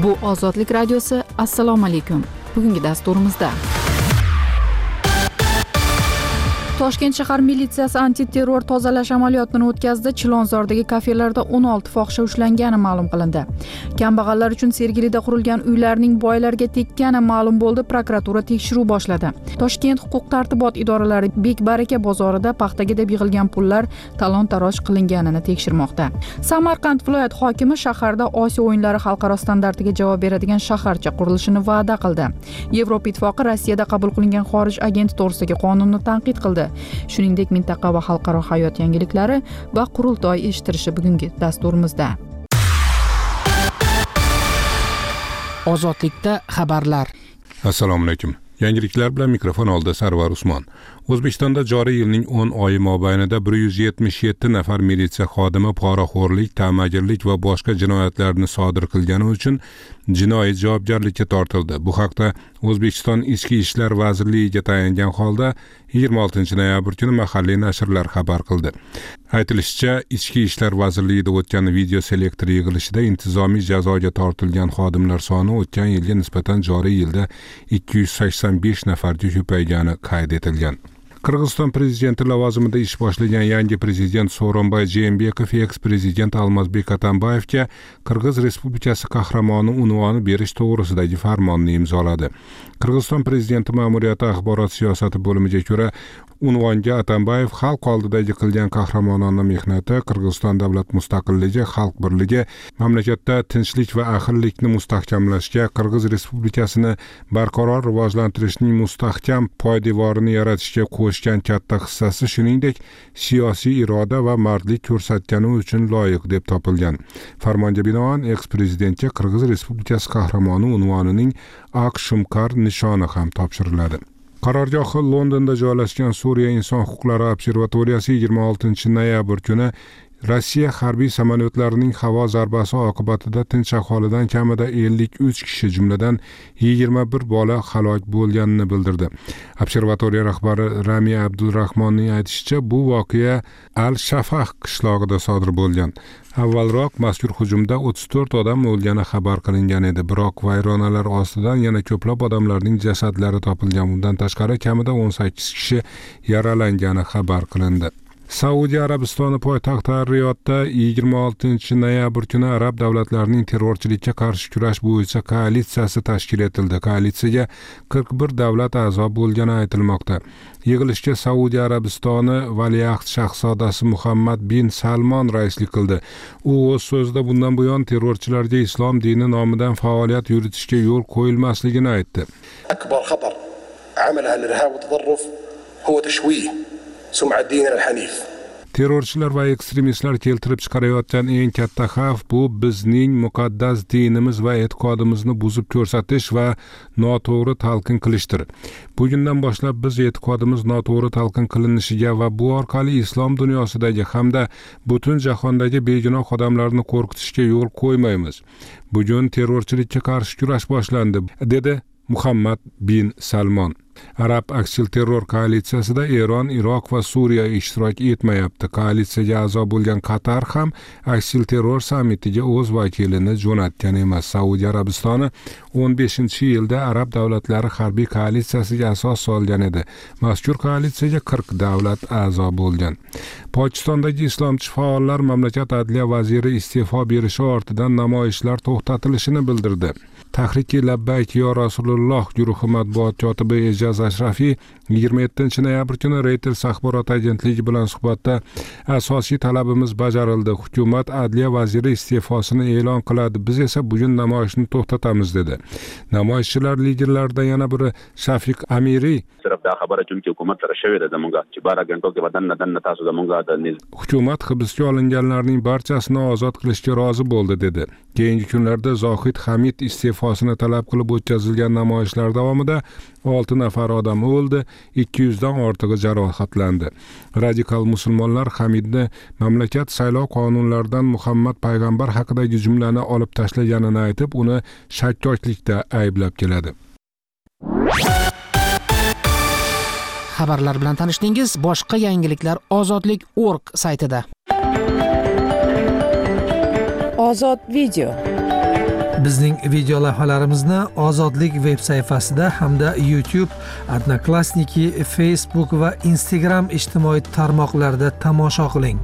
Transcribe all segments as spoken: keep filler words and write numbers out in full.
Bu Ozodlik radiosi. Assalomu alaykum. Bugungi dasturimizda Toshkent shahar militsiyasi antiterror tozalash amaliyotini o'tkazdi. Chilonzordagi kafelarda o'n olti fohisha ushlangani ma'lum qilindi. Kambag'allar uchun Sergelida qurilgan uylarning boylarga tekkani ma'lum bo'ldi. Prokuratura tekshiruv boshladi. Toshkent huquq-tartibot idoralari Bekbaraka bozorida paxtaga deb yig'ilgan pullar talon-taroj qilinganini tekshirmoqda. Samarqand viloyat hokimi shaharda Osiyo o'yinlari xalqaro standartiga javob beradigan shaharcha qurilishini va'da qildi. Yevropa ittifoqi Rossiyada qabul qilingan xorij agenti to'g'risidagi qonunni tanqid qildi. Shuningdek, mintaqa va xalqaro hayot yangiliklari va qurultoy eshittirishi bugungi dasturimizda. Ozodlikda xabarlar. Assalomu alaykum. Yangiliklar bilan mikrofon oldida Sarvar Usmon. O'zbekistonda joriy yilning o'n oyi mobaynida bir yuz yetmish yetti nafar militsiya xodimi poraxo'rlik, ta'magirlik va boshqa jinoyatlarni sodir qilgani uchun jinoiy javobgarlikka tortildi. Bu haqda O'zbekiston Ichki ishlar vazirligiga tayangan holda yigirma oltinchi noyabr kuni mahalliy nashrlar xabar qildi. Aytilishicha, Ichki ishlar vazirligida o'tgan video selektor yig'ilishida intizomiy jazoga tortilgan xodimlar soni o'tgan yilga nisbatan joriy yilda ikki yuz sakson besh nafarga ko'paygani qayd etilgan. Qirg'iziston prezidenti lavozimida ish boshlagan yangi prezident Sooronbay Jeenbekov eks-prezident Almazbek Atambayevga Qirg'iz Respublikasi qahramoni unvoni berish to'g'risidagi farmonni imzoladi. Qirg'iziston prezidenti ma'muriyati axborot siyosati bo'limiga ko'ra, unvonga Atambayev xalq oldidagi qilgan qahramonona mehnati, Qirg'iziston davlat mustaqilligi, xalq birligi, mamlakatda tinchlik va ahillikni mustahkamlashga, Qirg'iz Respublikasini barqaror rivojlantirishning mustahkam poydevorini yaratishga qo'shgan katta hissasi, shuningdek, siyosiy iroda va mardlik ko'rsatgani uchun loyiq deb topilgan. Farmonga binoan eks-prezidentga Qirg'iz Respublikasi qahramoni unvonining Aq Shumkar nishoni ham topshiriladi. Qarorgohi Londonda joylashgan Suriya inson huquqlari observatoriyasi yigirma oltinchi noyabr kuni Rossiya harbiy samolyotlarining havo zarbasi oqibatida tinch aholidan kamida ellik uch kishi, jumladan yigirma bir bola halok bo'lganini bildirdi. Observatoriya rahbari Rami Abdulrahmonning aytishicha, bu voqea Al-Shafaq qishlog'ida sodir bo'lgan. Avvalroq mazkur hujumda o'ttiz to'rt odam o'lgani xabar qilingan edi, biroq vayronalar ostidan yana ko'plab odamlarning jasadlari topilgan. Bundan tashqari kamida o'n sakkiz kishi yaralangani xabar qilindi. Saudiya Arabistoni poytaxti Riyodda yigirma oltinchi noyabr kuni arab davlatlarining terrorchilikka qarshi kurash bo'yicha koalitsiyasi tashkil etildi. Koalitsiyaga qirq bir davlat a'zo bo'lgani aytilmoqda. Yig'ilishga Saudiya Arabistoni valiahd shahzodasi Muhammad bin Salmon raislik qildi. U o'z so'zida bundan buyon terrorchilarga islom dini nomidan faoliyat yuritishga yo'l qo'yilmasligini aytdi. Akbar xatar amalaha al-irhab va tadarruf huwa tashwih sum'a din al-hanif. Terrorchilar va ekstremistlar keltirib chiqarayotgan eng katta xavf bu bizning muqaddas dinimiz va e'tiqodimizni buzib ko'rsatish va noto'g'ri talqin qilishdir. Bugundan boshlab biz e'tiqodimiz noto'g'ri talqin qilinishiga va bu orqali islom dunyosidagi hamda butun jahondagi begunoh odamlarni qo'rqitishga yo'l qo'ymaymiz. Bugun terrorchilikka qarshi kurash boshlandi, dedi Muhammad bin Salmon. Arab aksil terror koalitsiyasida Eron, Iroq va Suriya ishtirok etmayapti. Koalitsiyaga a'zo bo'lgan Qatar ham aksil terror sammitiga o'z vakilini jo'natgan emas. Saudiya Arabistoni o'n beshinchi yilda arab davlatlari harbiy koalitsiyasiga asos solgan edi. Mazkur koalitsiyaga qirq davlat a'zo bo'lgan. Pokistondagi islomchi faollar mamlakat adliya vaziri iste'fo berishi ortidan namoyishlar to'xtatilishini bildirdi. Tahriki Labbayk yo Rasululloh guruhi matbuot kotibi Ejaz Ashrafiy yigirma yettinchi noyabr kuni Reuters axborot agentligi bilan suhbatda asosiy talabimiz bajarildi. Hukumat adliya vaziri iste'fosini e'lon qiladi. Biz esa bugun namoyishni to'xtatamiz dedi. Namoyishchilar liderlaridan yana biri Shafiq Amiri hukumat hibsga olinganlarning barchasini ozod qilishga rozi bo'ldi dedi. Keyingi kunlarda Zohid Hamid iste'fosini talab qilib o'tkazilgan namoyishlar davomida olti nafar odam o'ldi, ikki yuz dan ortig'i jarohatlandi. Radikal musulmonlar Hamidni mamlakat saylov qonunlaridan Muhammad payg'ambar haqidagi jumlani olib tashlaganini aytib, uni shakkoklikda ayblab keladi. Xabarlar bilan tanishdingiz. Boshqa yangiliklar ozodlik nokta org saytida. Ozod video. Bizning video lavhalarimizni Ozodlik veb sayfasida hamda YouTube, Odnoklassniki, Facebook va Instagram ijtimoiy tarmoqlarida tomosha qiling.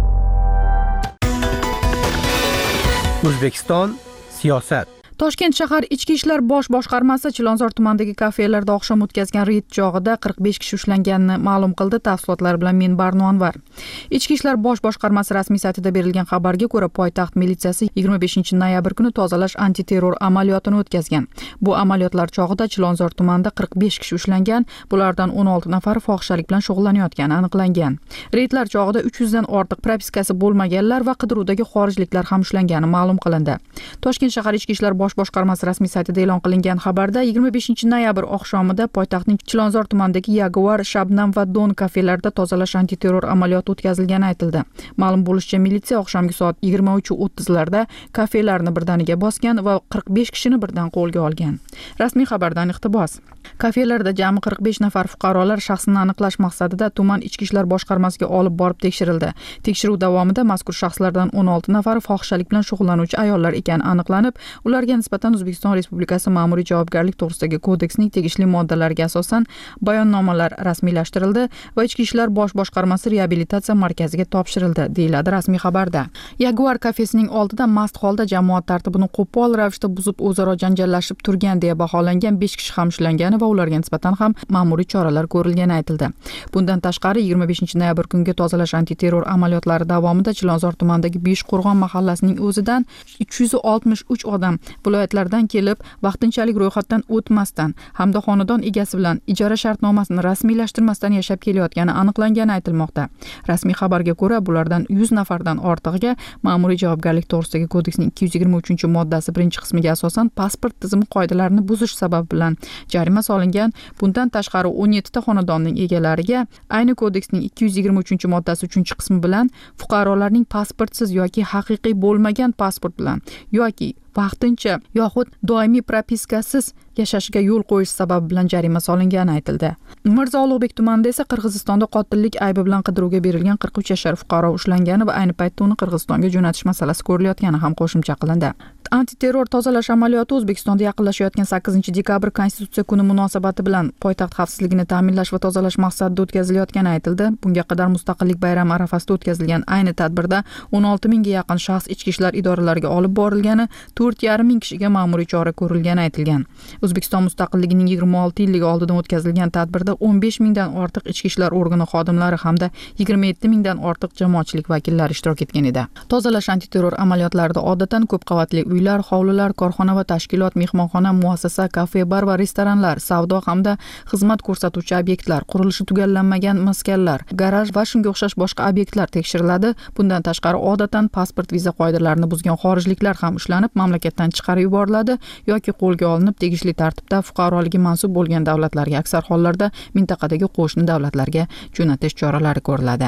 O'zbekiston siyosat. Toshkent shahar Ichki ishlar bosh boshqarmasi Chilonzor tumanidagi kafelarda oqshom o'tkazgan reyd chog'ida qirq besh kishi ushlanganini ma'lum qildi. Tafsilotlar bilan men Barno Anvar. Ichki ishlar bosh boshqarmasi rasmiy saytida berilgan xabarga ko'ra, poytaxt militsiyasi yigirma beshinchi noyabr kuni tozalash antiterror amaliyotini o'tkazgan. Bu amaliyotlar chog'ida Chilonzor tumanida qirq besh kishi ushlangan, bulardan o'n olti nafari fohishalik bilan shug'ullanayotgani aniqlangan. Reydlar chog'ida uch yuzdan ortiq propiskasi bo'lmaganlar va qidiruvdagi xorijliklar ham ushlangani ma'lum qilindi. Toshkent shahar Ichki ishlar bosh boshqarmasi rasmiy saytida e'lon qilingan xabarda yigirma beshinchi noyabr oqshomida poytaxtning Chilonzor tumanidagi Yaguar, Shabnam va Don kafelarida tozalash antiterror amaliyoti o'tkazilgani aytildi. Ma'lum bo'lishicha, militsiya oqshomgi soat yigirma uch o'ttizlarda kafelarni birdaniga bosgan va qirq besh kishini birdan qo'lga olgan. Rasmiy xabardan iqtibos. Kafelarda jami qirq besh nafar fuqarolar shaxsini aniqlash maqsadida tuman ichki ishlar boshqarmasiga olib borib tekshirildi. Tekshiruv davomida mazkur shaxslardan o'n olti nafari fohishalik bilan shug'ullanuvchi ayollar ekani aniqlanib, ularga nisbatan O'zbekiston Respublikasi Ma'muriy javobgarlik to'g'risidagi kodeksning tegishli moddalariga asosan bayonnomalar rasmiylashtirildi va Ichki ishlar bosh boshqarmasi reabilitatsiya markaziga topshirildi, deyiladi rasmiy xabarda. Yaguar kafesining oldida mast holda jamoat tartibini qo'pol ravishda buzib o'zaro janjallashib turgan deya baholangan besh kishi ham ushlangani va ularga nisbatan ham ma'muriy choralar ko'rilgani aytildi. Bundan tashqari yigirma beshinchi noyabr kungi tozalash antiterror amaliyotlari davomida Chilonzor tumanidagi Beshqo'rg'on mahallasining o'zidan uch yuz oltmish uch odam viloyatlardan kelib, vaqtinchalik ro'yxatdan o'tmasdan hamda xonadon egasi bilan ijara shartnomasini rasmiylashtirmasdan yashab kelayotgani aniqlangani aytilmoqda. Rasmiy xabarga ko'ra, bulardan yuz nafardan ortig'iga Ma'muriy javobgarlik to'g'risidagi kodeksning ikki yuz yigirma uchinchi moddasi birinchi qismiga asosan pasport tizimi qoidalarini buzish sababi bilan jarima solingan. Bundan tashqari o'n yetti ta xonadonning egalariga ayni kodeksning ikki yuz yigirma uchinchi moddasi uchinchi qismi bilan fuqarolarning pasportsiz yoki haqiqiy bo'lmagan pasport bilan yoki vaqtincha yoxud doimiy propiskasiz yashashga yo'l qo'yish sababi bilan jarima solingani aytildi. Mirzo Ulug'bek tumanida esa Qirg'izistonda qotillik aybi bilan qidiruvga berilgan qirq uch yashar fuqaro ushlangani va ayni paytda uni Qirg'izistonga jo'natish masalasi ko'rilayotgani ham qo'shimcha qilindi. Antiterror tozalash amaliyoti O'zbekistonda yaqinlashayotgan sakkizinchi dekabr Konstitutsiya kuni munosabati bilan poytaxt xavfsizligini ta'minlash va tozalash maqsadida o'tkazilayotgani aytildi. Bunga qadar Mustaqillik bayrami arafasida o'tkazilgan ayni tadbirda o'n olti mingga yaqin shaxs ichki ishlar idoralariga olib borilgani, to'rt yarim ming kishiga ma'muriy chora ko'rilgani aytilgan. O'zbekiston mustaqilligining yigirma olti yilligi oldidan o'tkazilgan tadbirda o'n besh mingdan ortiq ichki ishlar organi xodimlari hamda yigirma yetti mingdan ortiq jamoatchilik vakillari ishtirok etgan edi. Tozalash antiterror amaliyotlarida odatdan ko'p qavatli uylar, hovlilar, korxona va tashkilot, mehmonxona, muassasa, kafe, bar va restoranlar, savdo hamda xizmat ko'rsatuvchi obyektlar, qurilishi tugallanmagan maskanlar, garaj va shunga o'xshash boshqa obyektlar tekshiriladi. Bundan tashqari odatdan pasport, viza qoidalarini buzgan xorijliklar ham ushlanib, mamlakatdan chiqarib yuboriladi yoki qo'lga olinib tegishli tartibda fuqaroligi mansub bo'lgan davlatlarga, aksar hollarda mintaqadagi qo'shni davlatlarga jo'natish choralari ko'riladi.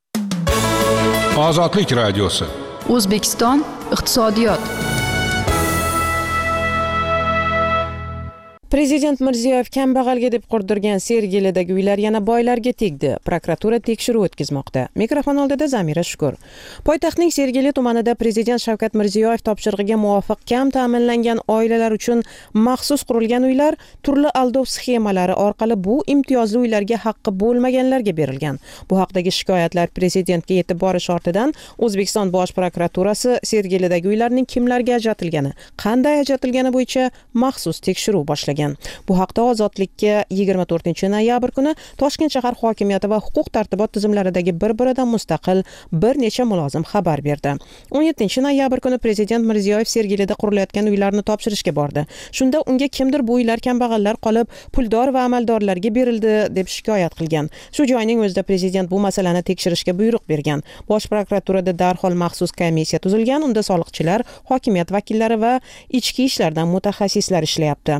Ozodlik radiosi. O'zbekiston iqtisodiyot. Prezident Mirziyoyev kambag'alga deb qurdirgan Sergelidagi uylar yana boylarga tegdi. Prokuratura tekshiruv o'tkazmoqda. Mikrofon oldida Zamira Shukur. Poytaxtning Sergeli tumanida Prezident Shavkat Mirziyoyev topshirig'iga muvofiq kam ta'minlangan oilalar uchun maxsus qurilgan uylar turli aldov sxemalari orqali bu imtiyozli uylarga haqqi bo'lmaganlarga berilgan. Bu haqdagi shikoyatlar prezidentga yetib borish ortidan O'zbekiston Bosh prokuraturasi Sergelidagi uylarning kimlarga ajratilgani, qanday ajratilgani bo'yicha maxsus tekshiruv boshlagan. Bu haqda Ozodlikka yigirma to'rtinchi noyabr kuni Toshkent shahar hokimiyati va huquq tartibot tizimlaridagi bir-biridan mustaqil bir necha mulozim xabar berdi. o'n yettinchi noyabr kuni Prezident Mirziyoyev Sergelida qurilayotgan uylarni topshirishga bordi. Shunda unga kimdir bu uylar kambag'allar qolib, puldor va amaldorlarga berildi deb shikoyat qilgan. Shu joyning o'zida prezident bu masalani tekshirishga buyruq bergan. Bosh prokuraturada darhol maxsus komissiya tuzilgan. Unda soliqchilar, hokimiyat vakillari va ichki ishlardan mutaxassislar ishlayapti. Hozir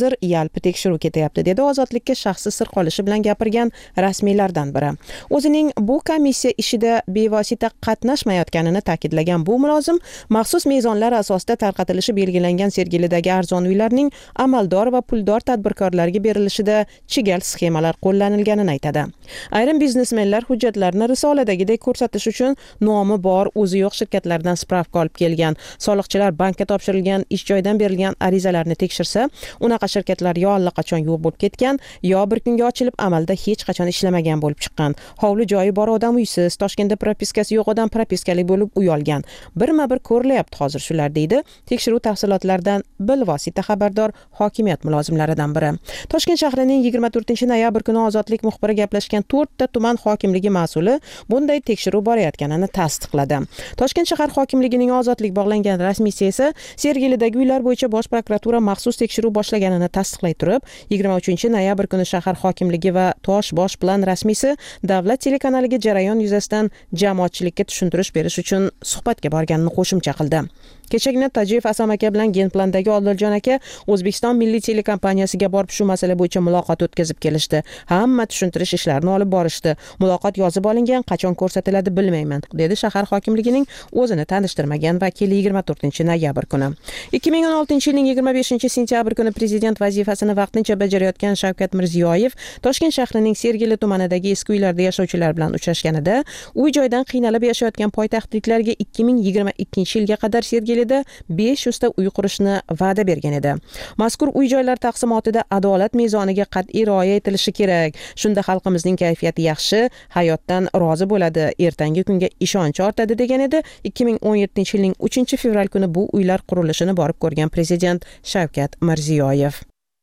hozir yalpi tekshiruv ketyapti, dedi Ozodlikka shaxsi sir qolishi bilan gapirgan rasmiylardan biri. O'zining bu komissiya ishida bevosita qatnashmayotganini ta'kidlagan bu mulozim maxsus mezonlar asosida tarqatilishi belgilangan Sergelidagi arzon uylarning amaldor va puldor tadbirkorlarga berilishida chigal sxemalar qo'llanilganini aytadi. Ayrim biznesmenlar hujjatlarni risoladagidek ko'rsatish uchun nomi bor, o'zi yo'q shirkatlardan spravka olib kelgan. Soliqchilar bankka topshirilgan ish joyidan berilgan arizalarni tekshirsa, unaqa shirkatlar yo allaqachon yo'q bo'lib ketgan, yo bir kunga ochilib amalda hech qachon ishlamagan bo'lib chiqqan. Hovli joyi bor odam uysiz, Toshkentda propiskasi yo'q odam propiskali bo'lib uy olgan. Birma-bir ko'rilyapti hozir shular, deydi tekshiruv tafsilotlaridan bilvosita xabardor hokimiyat mulozimlaridan biri. Toshkent shahrining yigirma to'rtinchi noyabr kuni Ozodlik muxbiri gaplashgan to'rtta tuman hokimligi mas'uli bunday tekshiruv borayotganini tasdiqladi. Toshkent shahar hokimligining Ozodlik bog'langan rasmiysi esa Sergelidagi uylar bo'yicha Bosh prokuratura maxsus tekshiruv boshlaganini tasdiqlay turib, yigirma uchinchi noyabr kuni shahar hokimligi va Tosh bosh plan rasmiysi davlat telekanaliga jarayon yuzasidan jamoatchilikka tushuntirish berish uchun suhbatga borganini qo'shimcha qildi. Kechagina Tajiyev Asam aka bilan Genplandagi Odiljon aka O'zbekiston milliy telekompaniyasiga borib shu masala bo'yicha muloqot o'tkazib kelishdi. Hamma tushuntirish ishlarini olib borishdi. Muloqot yozib olingan, qachon ko'rsatiladi bilmayman, dedi shahar hokimligining o'zini tanishtirmagan vakili yigirma to'rtinchi noyabr kuni. ikki ming o'n oltinchi yilning yigirma beshinchi sentyabr kuni prezident vazifasini vaqtincha bajarayotgan Shavkat Mirziyoyev Toshkent shahrining Sergeli tumanidagi eski uylarda yashovchilar bilan uchrashganida, uy joydan qiynalib yashayotgan poytaxtliklarga ikki ming yigirma ikkinchi yilga qadar Sergeli besh yuz ta uy qurishni va'da bergan edi. Mazkur uy joylar taqsimotida adolat mezoniga qat'iy rioya etilishi kerak. Shunda xalqimizning kayfiyati yaxshi, hayotdan rozi bo'ladi, ertangi kunga ishonch ortadi, degan edi ikki ming o'n yettinchi yilning uchinchi fevral kuni bu uylar qurilishini borib ko'rgan prezident Shavkat Mirziyoyev.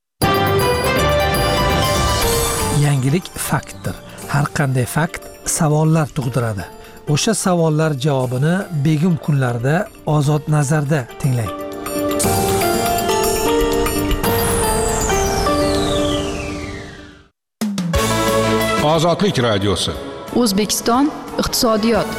Yangilik faktdir. Har qanday fakt savollar tug'diradi. O'sha savollar javobini begim kunlarda Ozod nazarda tinglang. Ozodlik radiosi. O'zbekiston iqtisodiyot.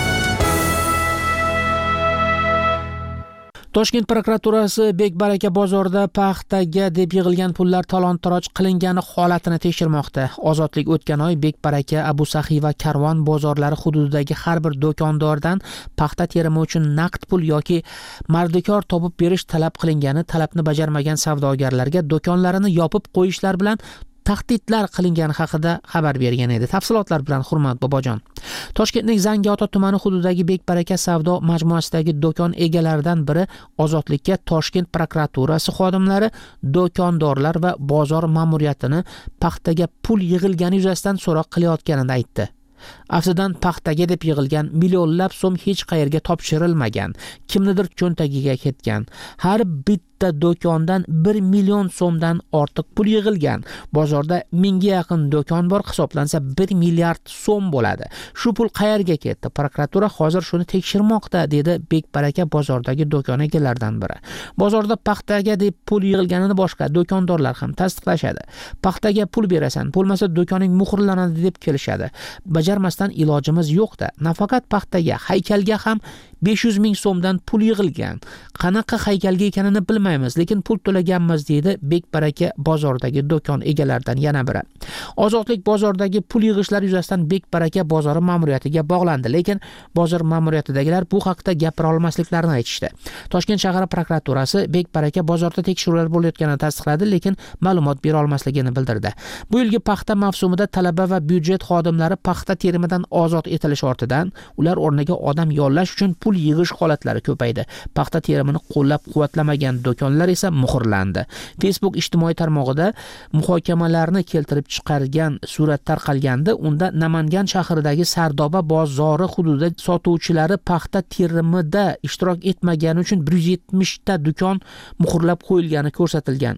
Toshkent prokuraturasi Bekbaraka bozorida paxtaga deb yig'ilgan pullar talon-taroj qilingani holatini tekshirmoqda. Ozodlik o'tgan oy Bekbaraka, Abu Saxiy va Karvon bozorlari hududidagi har bir do'kondordan paxta terimi uchun naqd pul yoki mardikor topib berish talab qilingani, talabni bajarmagan savdogarlarga do'konlarini yopib qo'yishlar bilan tahdidlar qilingani haqida xabar bergan edi. Tafsilotlar bilan Hurmat Bobojon. Toshkentning Zangiota tumani hududidagi Bekbaraka savdo majmuasidagi do'kon egalaridan biri Ozodlikka Toshkent prokuraturasi xodimlari do'kondorlar va bozor ma'muriyatini paxtaga pul yig'ilgani yuzasidan so'roq qilayotganini aytdi. Aftidan paxtaga deb yig'ilgan millionlab so'm hech qayerga topshirilmagan, kimnidir cho'ntagiga ketgan. Har bitta do'kondan bir million so'mdan ortiq pul yig'ilgan. Bozorda mingga yaqin do'kon bor, hisoblansa bir milliard so'm bo'ladi. Shu pul qayerga ketdi? Prokuratura hozir shuni tekshirmoqda, dedi Bekbaraka bozordagi do'kon egalaridan biri. Bozorda paxtaga deb pul yig'ilganini boshqa do'kondorlar ham tasdiqlashadi. Paxtaga pul berasan, bo'lmasa do'koning muhrlanadi deb kelishadi. Bajarmasdan ilojimiz yo'q-da. Nafaqat paxtaga, haykalga ham besh yuz ming so'mdan pul yig'ilgan. Qanaqa haykalga ekanini bilmaymiz, lekin pul to'laganmiz, deydi Bekbaraka bozordagi do'kon egalaridan yana biri. Ozodlik bozordagi pul yig'ishlar yuzasidan Bekbaraka bozori ma'muriyatiga bog'landi, lekin bozor ma'muriyatidagilar bu haqda gapira olmasliklarini aytishdi. Toshkent shahar prokuraturasi Bekbaraka bozorda tekshiruvlar bo'layotganini tasdiqladi, lekin ma'lumot bera olmasligini bildirdi. Bu yilgi paxta mavsumida talaba va byudjet xodimlari paxta terimidan ozod etilish ortidan ular o'rniga odam yollash uchun pul yig'ish holatlari ko'paydi. Paxta terimini qo'llab-quvvatlamagan do'konlar esa muhrlandi. Facebook ijtimoiy tarmog'ida muhokamalarni keltirib chiqargan surat tarqalganda, unda Namangan shahridagi Sardoba bozori hududida sotuvchilari paxta terimida ishtirok etmagani uchun bir yuz yetmish ta do'kon muhrlab qo'yilgani ko'rsatilgan.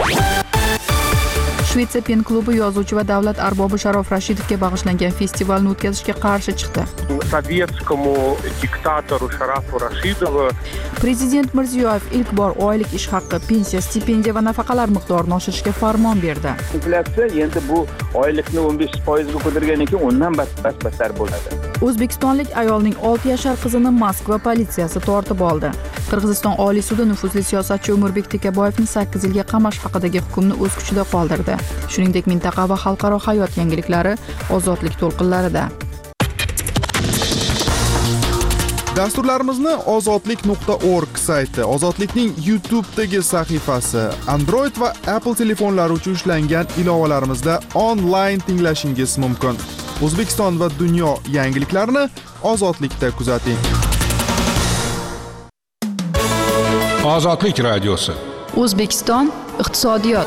Shvetsiya pen klubi yozuvchi va davlat arbobi Sharof Rashidovga bag'ishlangan festivalni o'tkazishga qarshi chiqdi. Sovetskomu diktatoru Sharofu Rashidovу Prezident Mirziyoyev ilk bor oylik ish haqqi, pensiya, stipendiya va nafaqalar miqdorini oshirishga farmon berdi. Inflyatsiya endi bu oylikni o'n besh foiz ga ko'targandan keyin undan battar bo'ladi. O'zbekistonlik ayolning olti yashar qizini Moskva politsiyasi tortib oldi. Qirg'iziston Oliy sudi nufuzli siyosatchi Umurbek Tekaboyevni sakkiz yilga qamash haqidagi hukmni o'z kuchida qoldirdi. Shuningdek, mintaqa va xalqaro hayot yangiliklari ozodlik to'lqinlarida. Dasturlarimizni ozodlik nuqta org sayti, Ozodlikning YouTube'dagi sahifasi, Android va Apple telefonlari uchun ishlangan ilovalarimizda onlayn tinglashingiz mumkin. O'zbekiston va dunyo yangiliklarini Ozodlikda kuzating. Ozodlik radiosi. O'zbekiston iqtisodiyot.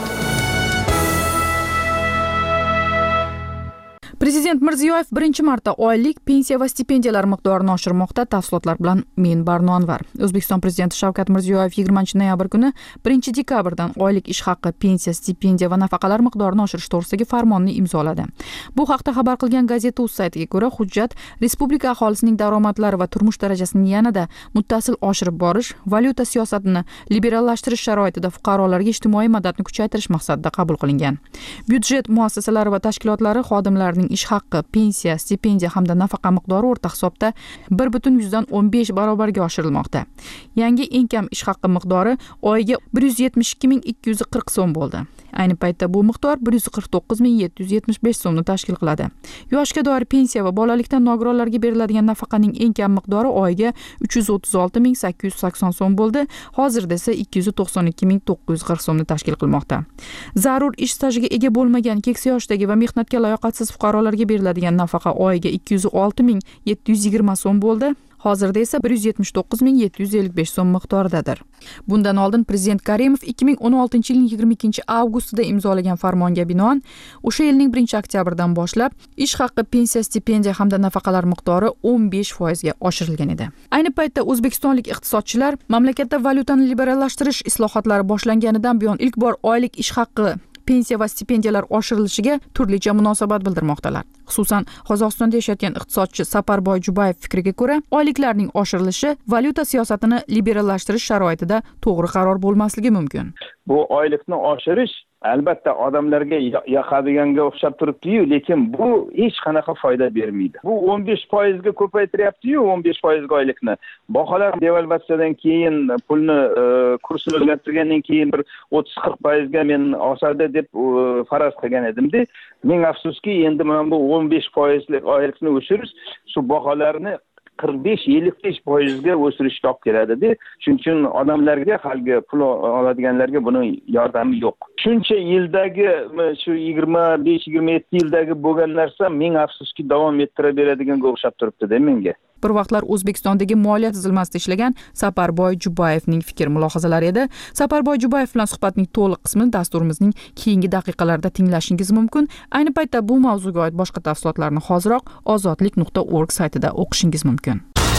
Prezident Mirziyoyev birinchi marta oylik pensiya va stipendiyalar miqdorini oshirmoqda. Tafsilotlar bilan men Barno Anvar. O'zbekiston prezidenti Shavkat Mirziyoyev yigirmanchi noyabr kuni birinchi dekabrdan oylik ish haqi, pensiya, stipendiya va nafaqalar miqdorini oshirish to'g'risidagi farmonni imzoladi. Bu haqda xabar qilgan Gazeta.uz saytiga ko'ra, hujjat respublika aholisining daromadlari va turmush darajasini yanada muttasil oshirib borish, valyuta siyosatini liberallashtirish sharoitida fuqarolarga ijtimoiy madadni kuchaytirish maqsadida qabul qilingan. Byudjet muassasalari va tashkilotlari xodimlarining ish haqqi, pensiya, stipendiya hamda nafaqa miqdori o'rta hisobda bir butun yuzdan o'n besh barobarga oshirilmoqda. Yangi eng kam ish haqqi miqdori oyiga bir yuz yetmish ikki ming ikki yuz qirq so'm bo'ldi. Ayni paytda bu miqdor bir yuz qirq to'qqiz ming yetti yuz yetmish besh so'mni tashkil qiladi. Yoshga doir pensiya va bolalikdan nogironlarga beriladigan nafaqaning eng kam miqdori oyiga uch yuz o'ttiz olti ming sakkiz yuz sakson so'm bo'ldi. Hozirda esa ikki yuz to'qson ikki ming to'qqiz yuz qirq so'mni tashkil qilmoqda. Zarur ish stajiga ega bo'lmagan keksa yoshdagi va mehnatga layoqatsiz fuqarolarga beriladigan nafaqa oyiga ikki yuz olti ming yetti yuz yigirma so'm bo'ldi. Hozirda esa bir yuz yetmish to'qqiz ming yetti yuz ellik besh so'm miqdoridadir. Bundan oldin prezident Karimov ikki ming o'n oltinchi yilning yigirma ikkinchi avgustida imzolagan farmonga binoan o'sha yilning birinchi oktyabridan boshlab ish haqqi, pensiya, stipendiya hamda nafaqalar miqdori o'n besh foizga oshirilgan edi. Ayni paytda o'zbekistonlik iqtisodchilar mamlakatda valyutani liberallashtirish islohotlari boshlanganidan buyon ilk bor oylik ish haqqi, pensiya va stipendiyalar oshirilishiga turlicha munosabat bildirmoqdalar. Xususan, Qozog'istonda yashayotgan iqtisodchi Saparboy Jubayev fikriga ko'ra, oyliklarning oshirilishi valyuta siyosatini liberallashtirish sharoitida to'g'ri qaror bo'lmasligi mumkin. Bu oylikni oshirish albatta odamlarga yoqadiganga o'xshab turibdi-yu, lekin bu hech qanaqa foyda bermaydi. Bu o'n besh foizga ko'paytiryapti-yu, o'n besh foizga oylikni. Baholar devalvatsiyadan keyin pulni kursini o'zgartirgandan keyin bir o'ttiz qirq foizga men osadi deb faraz qilgan edim-da. Ming afsuski, endi mana bu o'n besh foizlik oylikni o'shirish shu baholarni qirq besh ellik besh foizga o'sirishga olib keladi-da. Shuning uchun odamlarga, haligi pul oladiganlarga buning yordami yo'q. Shuncha yildagi, shu yigirma besh yigirma yetti yildagi bo'lgan narsa ming afsuski davom ettiraveradiganiga o'xshab turibdi-da menga. Bir vaqtlar O'zbekistondagi moliya tuzilmasida ishlagan Saparboy Jubayevning fikr-mulohazalari edi. Saparboy Jubayev bilan suhbatning to'liq qismini dasturimizning keyingi daqiqalarida tinglashingiz mumkin. Ayni paytda bu mavzuga oid boshqa tafsilotlarni hoziroq ozodlik nuqta org saytida o'qishingiz mumkin.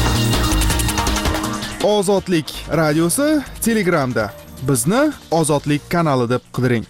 Ozodlik radiosi Telegramda. Bizni Ozodlik kanali deb qidiring.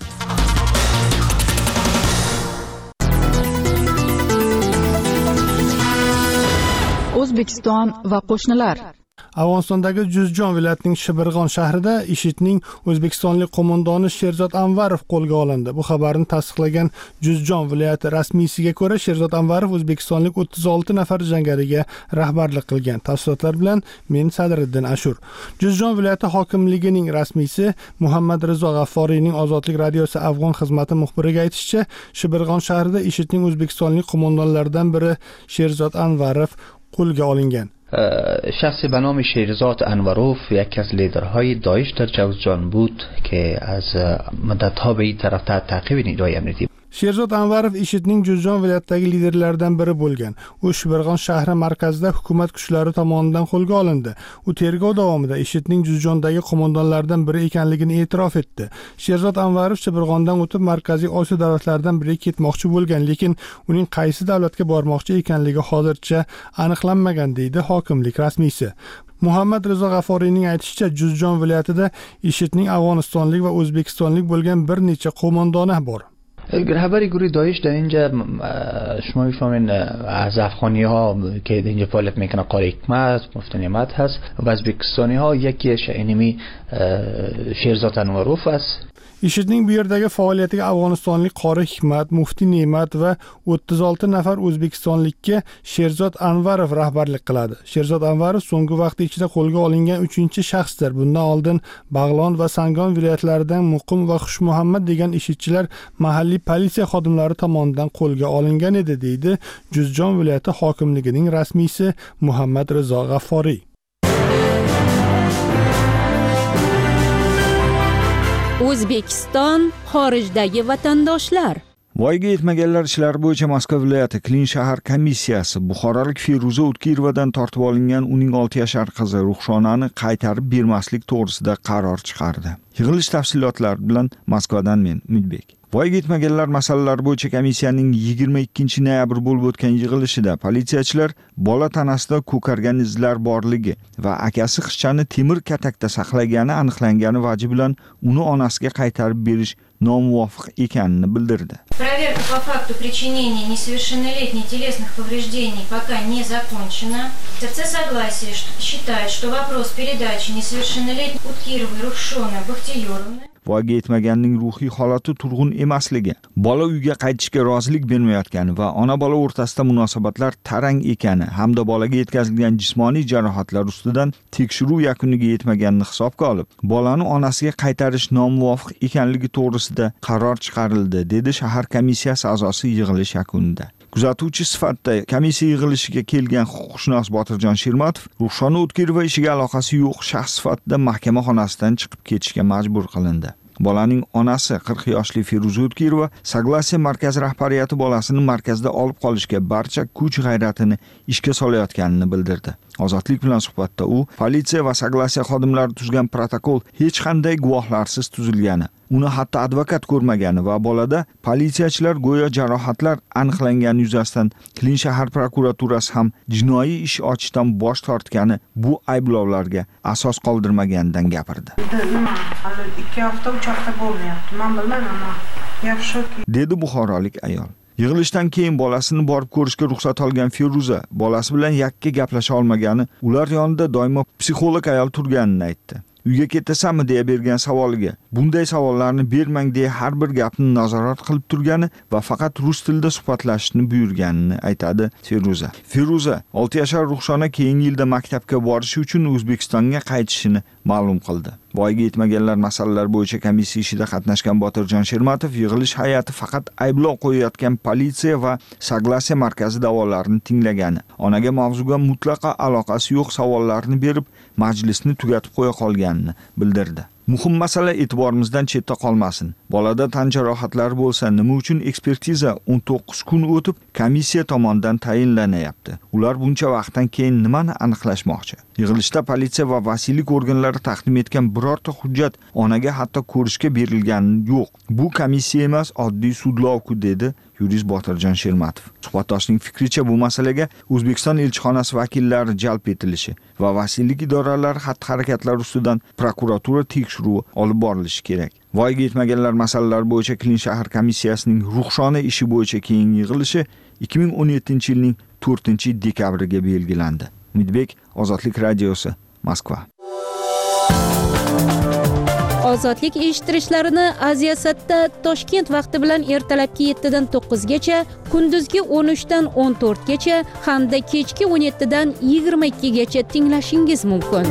O'zbekiston va qo'shnilar. Afg'onistondagi Juzjon viloyatining Shibirg'on shahrida IShIDning o'zbekistonlik qo'mondoni Sherzod Anvarov qo'lga olindi. Bu xabarni tasdiqlagan Juzjon viloyati rasmiysiga ko'ra, Sherzod Anvarov o'zbekistonlik o'ttiz olti nafar jangariga rahbarlik qilgan. Tafsilotlar bilan men Sadriddin Ashur. Juzjon viloyati hokimligining rasmiysi Muhammad Rizo G'afforiyning Ozodlik radiosi afg'on xizmati muxbiriga aytishicha, Shibirg'on shahrida IShIDning o'zbekistonlik qo'mondonlaridan biri Sherzod Anvarov qo'lga olingan. شخصی به نام شیرزاد انوروف یکی از لیدرهای داعش در جوزجان بود که از مدت‌ها به این طرف تحت تعقیب نیروهای امنیتی. Sherzod Anvarov IShIDning Juzjon viloyatidagi liderlaridan biri bo'lgan. U Shibirg'on shahri markazida hukumat kuchlari tomonidan qo'lga olindi. U tergov davomida IShIDning Juzjondagi qo'mondonlaridan biri ekanligini e'tirof etdi. Sherzod Anvarov Shibirg'ondan o'tib Markaziy Osiyo davlatlaridan biriga ketmoqchi bo'lgan, lekin uning qaysi davlatga bormoqchi ekanligi hozircha aniqlanmagan, deydi hokimlik rasmiysi. Muhammad Rizo G'afforiyning aytishicha, Juzjon viloyatida IShIDning afg'onistonlik va o'zbekistonlik bo'lgan bir necha qo'mondoni bor. رهبر گروه داعش در اینجا شما میفهمین از افغانی ها که اینجا فعالیت میکنه قاری حکمت، مفتی نعمت هست و ازبکستانی ها یکیش اینمی شیرزاد انوروف است. IShIDning bu yerdagi faoliyatiga Afg'onistonlik qori Hikmat, Mufti Ne'mat va o'ttiz olti nafar o'zbekistonlikka Sherzod Anvarov rahbarlik qiladi. Sherzod Anvarov so'nggi vaqt ichida qo'lga olingan uchinchi shaxsdir. Bundan oldin Bag'lon va Sangon viloyatlaridan Muqim va Xushmuhammad degan IShIDchilar mahalliy politsiya xodimlari tomonidan qo'lga olingan edi, deydi Juzjon viloyati hokimligining rasmiysi Muhammad Rizo G'afforiy. O'zbekiston xorijdagi vatandoshlar. Voyaga yetmaganlar ishlari bo'yicha Moskva viloyati Klin shahar komissiyasi Buxorolik Feruza O'tkirovadan tortib olingan uning olti yashar qizi Ruxshonani qaytarib bermaslik to'g'risida qaror chiqardi. Yig'ilish tafsilotlari bilan Moskvadan men Umidbek. Voyaga yetmaganlar masalalari bo'yicha komissiyaning yigirma ikkinchi noyabr bo'lib o'tgan yig'ilishida politsiyachilar bola tanasida ko'kargan izlar borligi va akasi qizchani temir katakda saqlagani aniqlangani vaji bilan uni onasiga qaytarib berish nomuvofiq ekanini bildirdi. Проверка по факту причинения несовершеннолетней телесных повреждений пока не закончена. ТЦ согласие считает, что вопрос передачи несовершеннолетней Уткировой Рухшоны Бахтиёровны voyaga yetmaganning ruhiy holati turg'un emasligi, bola uyga qaytishga rozilik bermayotgani va ona bola o'rtasida munosabatlar tarang ekani hamda bolaga yetkazilgan jismoniy jarohatlar ustidan tekshiruv yakuniga yetmaganini hisobga olib, bolani onasiga qaytarish nomuvofiq ekanligi to'g'risida qaror chiqarildi, dedi shahar komissiyasi a'zosi yig'ilish yakunida. Kuzatuvchi sifatida komissiya yig'ilishiga kelgan huquqshunos Botirjon Shermatov Ruxshona O'tkirova ishiga aloqasi yo'q shaxs sifatida mahkama xonasidan chiqib ketishga majbur qilindi. Bolaning onasi qirq yoshli Feruza O'tkirova Saglasiya markazi rahbariyati bolasini markazda olib qolishga barcha kuch g'ayratini ishga solayotganini bildirdi. Ozodlik bilan suhbatda u politsiya va Saglasiya xodimlari tuzgan protokol hech qanday guvohlarsiz tuzilgani, uni hatto advokat ko'rmagani va bolada politsiyachilar go'yo jarohatlar aniqlangani yuzasidan Klin shahar prokuraturasi ham jinoiy ish ochishdan bosh tortgani bu ayblovlarga asos qoldirmaganidan gapirdi. ikki hafta uch hafta bo'lmayapti. Men bilmayman, yaxshi. Dedi buxorolik ayol. Yig'ilishdan keyin bolasini borib ko'rishga ruxsat olgan Feruza bolasi bilan yakka gaplasha olmagani, ular yonida doimo psixolog ayol turganini aytdi. Uyga ketasanmi deya bergan savoliga bunday savollarni bermang deya har bir gapni nazorat qilib turgani va faqat rus tilida suhbatlashishni buyurganini aytadi Feruza. Feruza olti yashar Ruxshona keyingi yilda maktabga borishi uchun O'zbekistonga qaytishini ma'lum qildi. Voyaga yetmaganlar masalalar bo'yicha komissiya ishida qatnashgan Botirjon Shermatov yig'ilish hay'ati faqat ayblov qo'yayotgan politsiya va Saglasiya markazi da'volarini tinglagani, onaga mavzuga mutlaqo aloqasi yo'q savollarni berib, majlisni tugatib qo'ya qolganini bildirdi. Muhim masala e'tiborimizdan chetda qolmasin. Bolada tan jarohatlari bo'lsa, nima uchun ekspertiza o'n to'qqiz kun o'tib komissiya tomonidan tayinlanayapti? Ular buncha vaqtdan keyin nimani aniqlashmoqchi? Yig'ilishda politsiya va vasiylik organlari taqdim etgan birorta hujjat onaga hatto ko'rishga berilgani yo'q. Bu komissiya emas, oddiy sudlovku, dedi yurist Botirjon Shermatov. Suhbatdoshning fikricha bu masalaga O'zbekiston elchixonasi vakillari jalb etilishi va vasiylik idoralari xatti-harakatlari ustidan prokuratura tekshiruvi olib borilishi kerak. Voyaga yetmaganlar masalalari bo'yicha Klin shahar komissiyasining Ruxshona ishi bo'yicha keyingi yig'ilishi ikki ming o'n yettinchi yilning to'rtinchi dekabriga belgilandi. Umidbek, Ozodlik radiosi, Moskva. Ozodlik eshittirishlarini Aziyasatda Toshkent vaqti bilan ertalabki yetti dan to'qqizgacha, kunduzgi o'n uch dan o'n to'rtgacha hamda kechki o'n yetti dan yigirma ikkigacha tinglashingiz mumkin.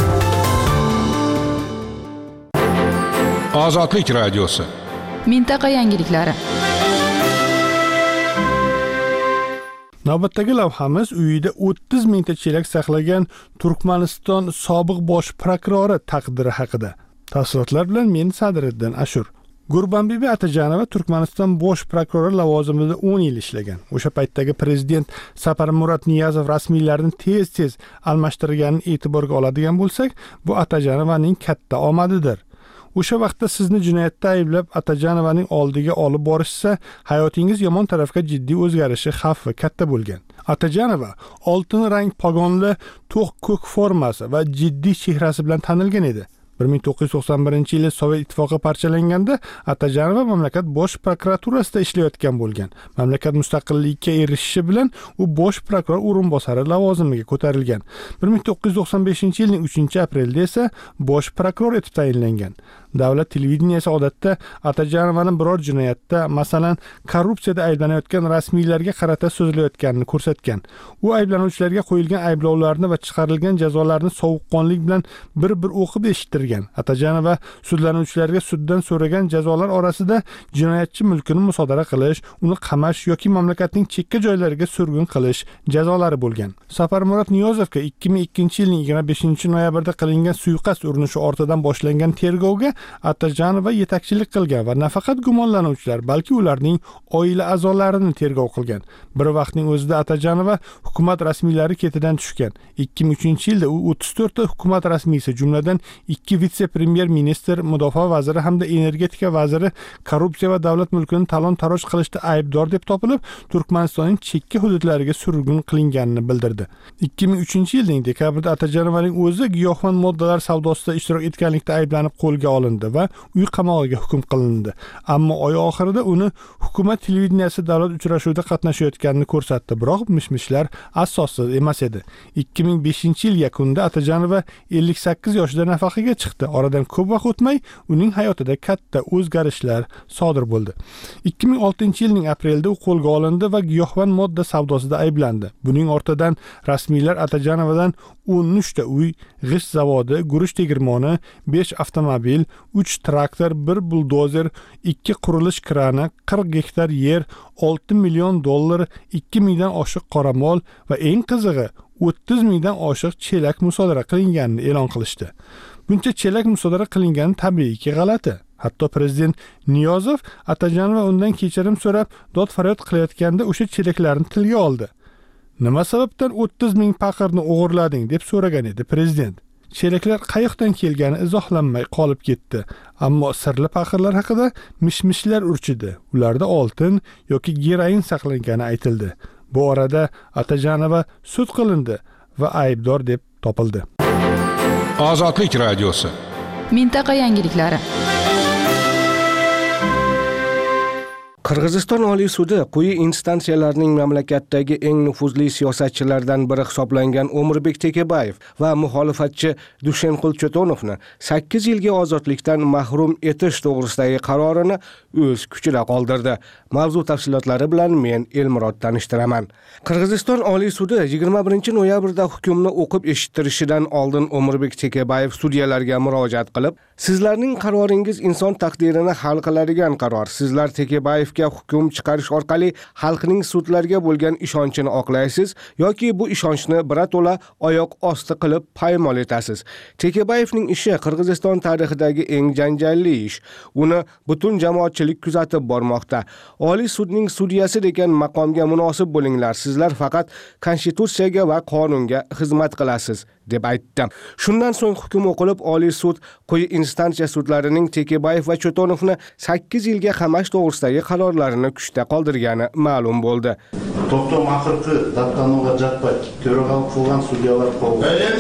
Ozodlik radiosi. Mintaqa yangiliklari. Navbatdagi lavhamiz uyida o'ttiz mingta chelak saqlagan Turkmaniston sobiq bosh prokurori taqdiri haqida. Tafsilotlar bilan men Sadriddin Ashur. Gurbambibi Atajanova Turkmaniston bosh prokurori lavozimida o'n yil ishlagan. O'sha paytdagi prezident Saparmurat Niyazov rasmiylarni tez-tez almashtirganini e'tiborga oladigan bo'lsak, bu Atajanovaning katta omadidir. O'sha vaqtda sizni jinoyatda ayblab Atajanovaning oldiga olib borishsa, hayotingiz yomon tarafga jiddiy o'zgarishi xavfi katta bo'lgan. Atajanova oltin rang pogonli to'q ko'k formasi va jiddiy chehrasi bilan tanilgan edi. bir ming to'qqiz yuz to'qson birinchi yili Sovet ittifoqi parchalanganda Atajanova mamlakat bosh prokuraturasida ishlayotgan bo'lgan. Mamlakat mustaqillikka erishishi bilan u bosh prokuror o'rinbosari lavozimiga ko'tarilgan. bir ming to'qqiz yuz to'qson beshinchi yilning uchinchi aprelida esa bosh prokuror etib tayinlangan. Davlat televideniyasi odatda Atajanovani biror jinoyatda, masalan, korrupsiyada ayblanayotgan rasmiylarga qarata so'zlayotganini ko'rsatgan. U ayblanuvchilarga qo'yilgan ayblovlarni va chiqarilgan jazolarni sovuqqonlik bilan bir-bir o'qib eshittirgan. Atajanova sudlanuvchilarga suddan so'ragan jazolar orasida jinoyatchi mulkini musodara qilish, uni qamash yoki mamlakatning chekka joylariga surgun qilish jazolari bo'lgan. Safarmurod Niyozovga ikki ming ikkinchi yilning yigirma beshinchi noyabrda qilingan suiqasd urinishi ortidan boshlangan tergovga Atajanova yetakchilik qilgan va nafaqat gumonlanuvchilar, balki ularning oila a'zolarini tergov qilgan. Bir vaqtning o'zida Atajanova hukumat rasmiylari ketidan tushgan. ikki ming uchinchi yilda u o'ttiz to'rtta hukumat rasmiysi, jumladan ikki vitse-premyer ministr, mudofaa vaziri hamda energetika vaziri korrupsiya va davlat mulkini talon-taroj qilishda aybdor deb topilib, Turkmanistonning chekka hududlariga surgun qilinganini bildirdi. ikki ming uchinchi yilning dekabrida Atajanovaning o'zi giyohvand moddalar savdosida ishtirok etganlikda ayblanib qo'lga olindi va uy qamog'iga hukm qilindi. Ammo oy oxirida uni hukumat televideniyasi davlat uchrashuvida qatnashayotganini ko'rsatdi, biroq mish-mishlar asossiz emas edi. ikki ming beshinchi yil yakunida Atajanova ellik sakkiz yoshida nafaqaga chiqdi. Oradan ko'p vaqt o'tmay uning hayotida katta o'zgarishlar sodir bo'ldi. ikki ming oltinchi yilning aprelida u qo'lga olindi va giyohvand modda savdosida ayblandi. Buning ortidan rasmiylar Atajanovadan o'n uchta uy, g'isht zavodi, guruch tegirmoni, besh avtomobil, uch traktor, bir buldozer, ikki qurilish krani, qirq gektar yer, olti million dollar, ikki mingdan oshiq qoramol va eng qizig'i o'ttiz mingdan oshiq chelak musodara qilinganini e'lon qilishdi. Buncha chelak musodara qilingani tabiiyki g'alati. Hatto prezident Niyozov Atajanova undan kechirim so'rab dod faryod qilayotganda o'sha chelaklarni tilga oldi. Nima sababdan o'ttiz ming paqirni o'g'irlading deb so'ragan edi prezident. Chelaklar qayoqdan kelgani izohlanmay qolib ketdi. Ammo sirli paqirlar haqida mish-mishlar urchidi. Ularda oltin yoki geroin saqlangani aytildi. Bu orada Atajanova sud qilindi va aybdor deb topildi. Ozodlik radiosi. Mintaqa yangiliklari. Qirg'iziston Oliy sudi quyi instansiyalarning mamlakatdagi eng nufuzli siyosatchilardan biri hisoblangan O'mirbek Tekebayev va muxolifatchi Dushenqul Cho'tonovni sakkiz yilga ozodlikdan mahrum etish to'g'risidagi qarorini o'z kuchida qoldirdi. Mavzu tafsilotlari bilan men Elmurod tanishtiraman. Qirg'iziston Oliy sudi yigirma birinchi noyabrda hukmni o'qib eshittirishidan oldin O'mirbek Tekebayev sudyalarga murojaat qilib, sizlarning qaroringiz inson taqdirini hal qiladigan qaror. Sizlar Tekebayev hukm chiqarish orqali xalqning sudlarga bo'lgan ishonchini oqlaysiz yoki bu ishonchni birato'la oyoq osti qilib paymol etasiz. Tekebayevning ishi Qirg'iziston tarixidagi eng janjalli ish. Uni butun jamoatchilik kuzatib bormoqda. Oliy sudning sudyasi degan maqomga munosib bo'linglar. Sizlar faqat konstitutsiyaga va qonunga xizmat qilasiz deb aytdi. Shundan so'ng hukm o'qilib, Oliy sud quyi instansiya sudlarining Tekebayev va Cho'tonovni sakkiz yilga qamash to'g'risidagi qarorlarini kuchda qoldirgani ma'lum bo'ldi. To'xtom axirgi daftanuga жатпайт. Төрағалық qilgan sudyalar qoldi.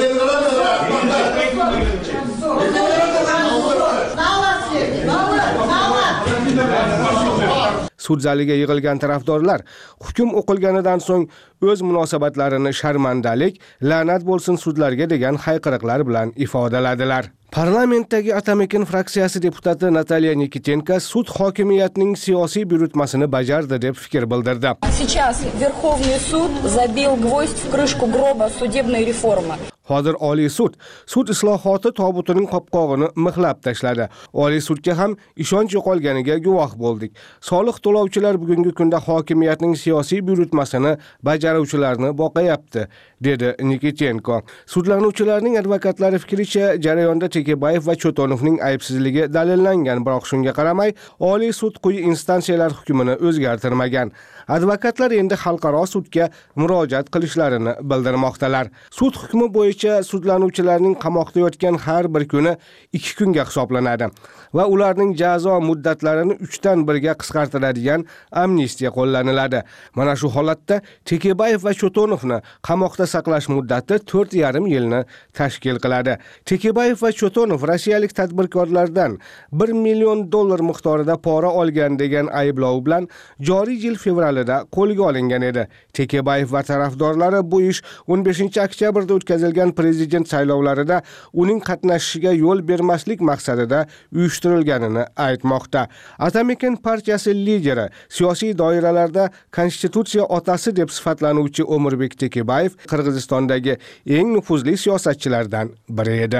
Sud zaliga yig'ilgan tarafdorlar hukm o'qilganidan so'ng o'z munosabatlarini sharmandalik, la'nat bo'lsin sudlarga degan hayqiriqlar bilan ifodaladilar. Parlamentdagi Atamakin fraksiyasi deputati Nataliya Nikitenko sud hokimiyatining siyosiy buyurtmasini bajardi deb fikr bildirdi. Сейчас Верховный суд забил гвоздь в крышку гроба судебной реформы. Hozir Oliy sud sud islohoti tobutining qopqog'ini mixlab tashladi. Oliy sudga ham ishonch yo'qolganiga guvoh bo'ldik. Soliq to'lovchilar bugungi kunda hokimiyatning siyosiy buyurtmasini bajaruvchilarni boqayapti, dedi Nikitenko. Sudlanuvchilarning advokatlari fikricha, jarayonda Tekebayev va Cho'tonovning aybsizligi dalillangan, biroq shunga qaramay Oliy sud quyi instansiyalar hukmini o'zgartirmagan. Advokatlar endi xalqaro sudga murojaat qilishlarini bildirmoqdalar. Sud hukmi bo'yicha bo'yicha sudlanuvchilarning qamoqda yotgan har bir kuni ikki kunga hisoblanadi va ularning jazo muddatlarini uchdan birga qisqartiradigan amnistiya qo'llaniladi. Mana shu holatda Tekebayev va Cho'tonovni qamoqda saqlash muddati to'rt yarim yilni tashkil qiladi. Tekebayev va Cho'tonov rossiyalik tadbirkorlardan bir million dollar miqdorida pora olgan degan ayblov bilan joriy yil fevralida qo'lga olingan edi. Tekebayev va tarafdorlari bu ish o'n beshinchi oktyabrda o'tkazilgan prezident saylovlarida uning qatnashishiga yo'l bermaslik maqsadida uyushtirilganini aytmoqda. Atamaken partiyasi lideri, siyosiy doiralarda konstitutsiya otasi deb sifatlanuvchi O'mirbek Tekebayev Qirg'izistondagi eng nufuzli siyosatchilardan biri edi.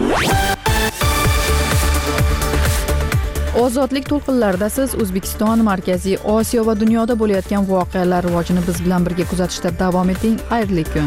Ozodlik to'lqinlarida siz O'zbekiston, Markaziy Osiyo va dunyoda bo'layotgan voqealar rivojini biz bilan birga kuzatishda davom eting. Xayrli kun.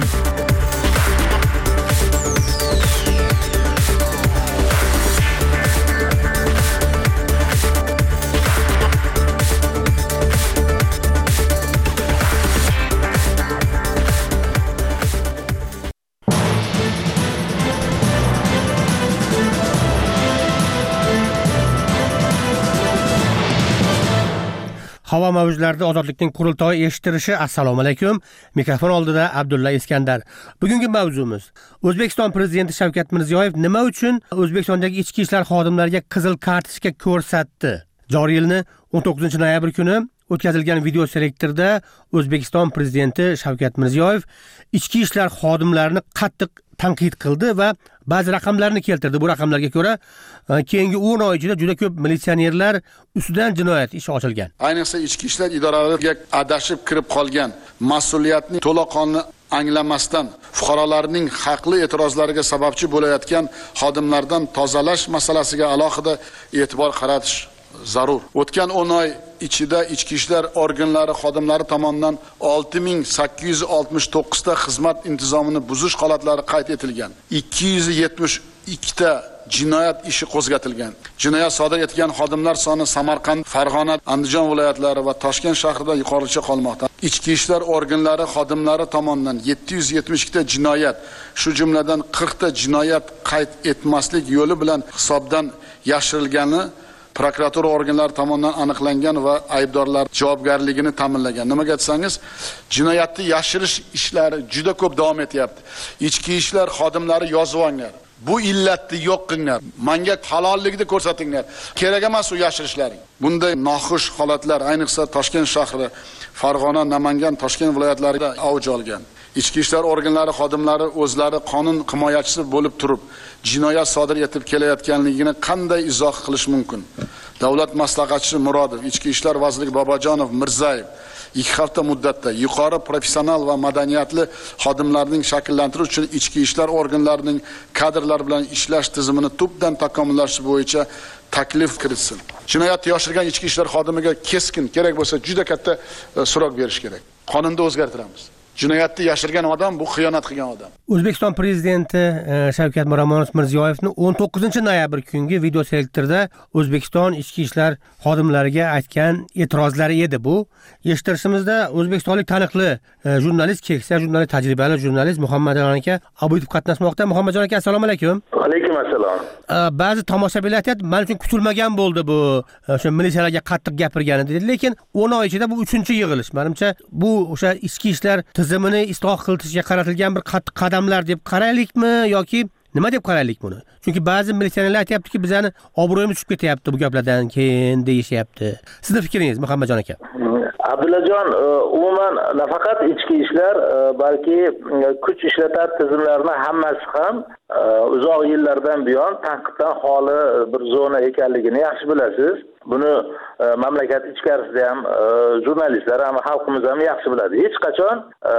Havo mavjlarida ozodlikning qurultoyi eshittirishi. Assalomu alaykum. Mikrofon oldida Abdulla Iskandar. Bugungi mavzumiz O'zbekiston prezidenti Shavkat Mirziyoyev nima uchun O'zbekistondagi ichki ishlar xodimlariga qizil kartochka ko'rsatdi? Joriy yilning o'n to'qqizinchi noyabr kuni o'tkazilgan video selektorda O'zbekiston prezidenti Shavkat Mirziyoyev ichki ishlar xodimlarini qattiq tanqid qildi va ba'zi raqamlarni keltirdi. Bu raqamlarga ko'ra, keyingi o'n oy ichida juda ko'p militsionerlar ustidan jinoyat ishi ochilgan. Ayniqsa ichki ishlar idoralariga adashib kirib qolgan, mas'uliyatni to'laqonli anglamasdan fuqarolarning haqli e'tirozlariga sababchi bo'layotgan xodimlardan tozalash masalasiga alohida e'tibor qaratish zarur. O'tgan o'n oy ichida ichki ishlar organlari xodimlari tomonidan olti ming sakkiz yuz oltmish to'qqiz ta xizmat intizomini buzish holatlari qayd etilgan. ikki yuz yetmish ikki ta jinoyat ishi qo'zg'atilgan. Jinoyat sodir etgan xodimlar soni Samarqand, Farg'ona, Andijon viloyatlari va Toshkent shahrida yuqoricha qolmoqda. Ichki ishlar organlari xodimlari tomonidan yetti yuz yetmish ikki ta jinoyat, shu jumladan qirq ta jinoyat qayd etmaslik yo'li bilan hisobdan yashirilgani prokuratura organlari tomonidan aniqlangan va aybdorlar javobgarligini ta'minlagan. Nimaga desangiz, jinoyatni yashirish ishlari juda ko'p davom etyapti. Ichki ishlar xodimlari yozib olinglar. Bu illatni yo'q qilinglar. Menga halollikni ko'rsatinglar. Kerak emas u yashirishlaring. Bunday noxush holatlar ayniqsa Toshkent shahri, Farg'ona, Namangan, Toshkent viloyatlarida avj olgan. Ichki ishlar organlari xodimlari o'zlari qonun himoyachisi bo'lib turib, jinoyat sodir etib kelayotganligini qanday izoh qilish mumkin? Davlat maslahatchisi Murodov, Ichki ishlar vaziri Bobojonov, Mirzayev ikki hafta muddatda yuqori professional va madaniyatli xodimlarning shakllantirish uchun ichki ishlar organlarining kadrlar bilan ishlash tizimini tubdan takomillashtirish bo'yicha taklif kiritsin. Jinoyatni yoshirgan ichki ishlar xodimiga keskin, kerak bo'lsa juda katta so'roq berish kerak. Qonunda o'zgartiramiz. Jinoyatni yashirgan odam bu xiyonat qilgan odam. O'zbekiston prezidenti Shavkat Mirziyoyevning o'n to'qqizinchi noyabr kungi video selektorda O'zbekiston ichki ishlar xodimlariga aytgan e'tirozlari edi bu. Eshittirishimizda o'zbekistonlik taniqli jurnalist, keksa jurnalist, tajribali jurnalist Muhammadjon aka Abuyatov qatnashmoqda. Muhammadjon aka, assalomu alaykum. Alaykum assalom. Ba'zi tomoshabinlar aytadi, men uchun kutilmagan bo'ldi bu. O'sha militsiyalarga qattiq gapirgani dedi, lekin o'n oy ichida bu uchinchi yig'ilish. Menimcha bu o'sha ichki ishlar tizimini isloh qilishga qaratilgan bir qattiq qadamlar deb qaraylikmi yoki nima deb qaraylik buni? Chunki ba'zi militsionerlar aytayaptiki, bizani obro'yimiz tushib ketyapti bu gaplardan keyin deyishyapti. Sizning fikringiz, Muhammadjon aka? Abdullajon, umuman nafaqat ichki ishlar, balki kuch ishlatar tizimlarning hammasi ham uzoq yillardan buyon tanqiddan xoli bir zona ekanligini yaxshi bilasiz. Buni mamlakat ichkarisida ham jurnalistlar ham xalqimiz ham yaxshi biladi. Hech qachon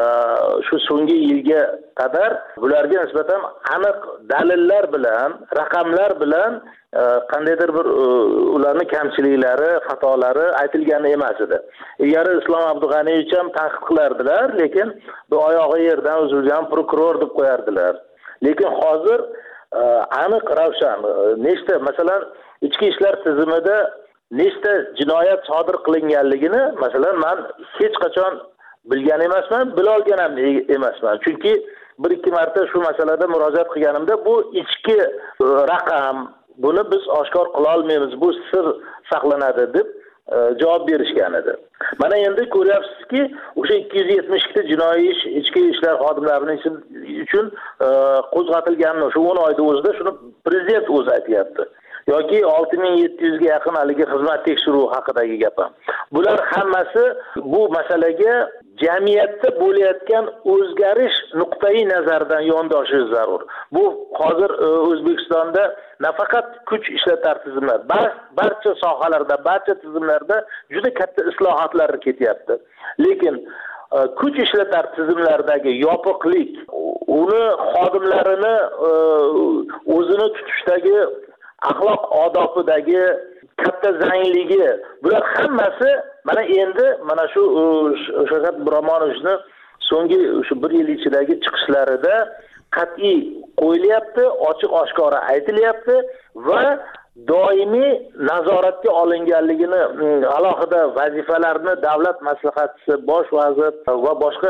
shu so'nggi yilga qadar bularga nisbatan aniq dalillar bilan, raqamlar bilan qandaydir bir ularning kamchiliklari, xatolari aytilgani emas edi. Ilgari Islom Abdug'aniyevich ham tanqid qilardilar, lekin bu oyog'i yerdan uzilgan prokuror deb qo'yardilar. Lekin hozir aniq ravshan nechta, masalan, ichki ishlar tizimida nechta jinoyat sodir qilinganligini, masalan, men hech qachon bilgan emasman, bilolgan ham emasman. Chunki bir ikki marta shu masalada murojaat qilganimda bu ichki raqam, buni biz oshkor qila olmaymiz, bu sir saqlanadi deb javob berishgan edi. Mana endi ko'ryapsizki, o'sha ikki yuz yetmish ikkita jinoiy ish ichki ishlar xodimlarining uchun qo'zg'atilganini o'sha o'n oyda o'zida shuni prezident o'zi aytyapti. Yoki olti ming yetti yuz ga yaqin haligi xizmat tekshiruvi haqidagi gap ham. Bular hammasi bu masalaga jamiyatda bo'layotgan o'zgarish nuqtai nazaridan yondoshish zarur. Bu hozir O'zbekistonda nafaqat kuch ishlatar tizimlar, barcha sohalarda, barcha tizimlarda juda katta islohotlar ketyapti. Lekin kuch ishlatar tizimlardagi yopiqlik, uni xodimlarini o'zini tutishdagi axloq odobidagi katta zangligi, bular hammasi mana endi mana shu Shavkat Miromonovni so'nggi shu bir yil ichidagi chiqishlarida qat'iy qo'yilyapti, ochiq oshkora aytilyapti va doimiy nazoratga olinganligini, alohida vazifalarni davlat maslahatchisi, bosh vazir va boshqa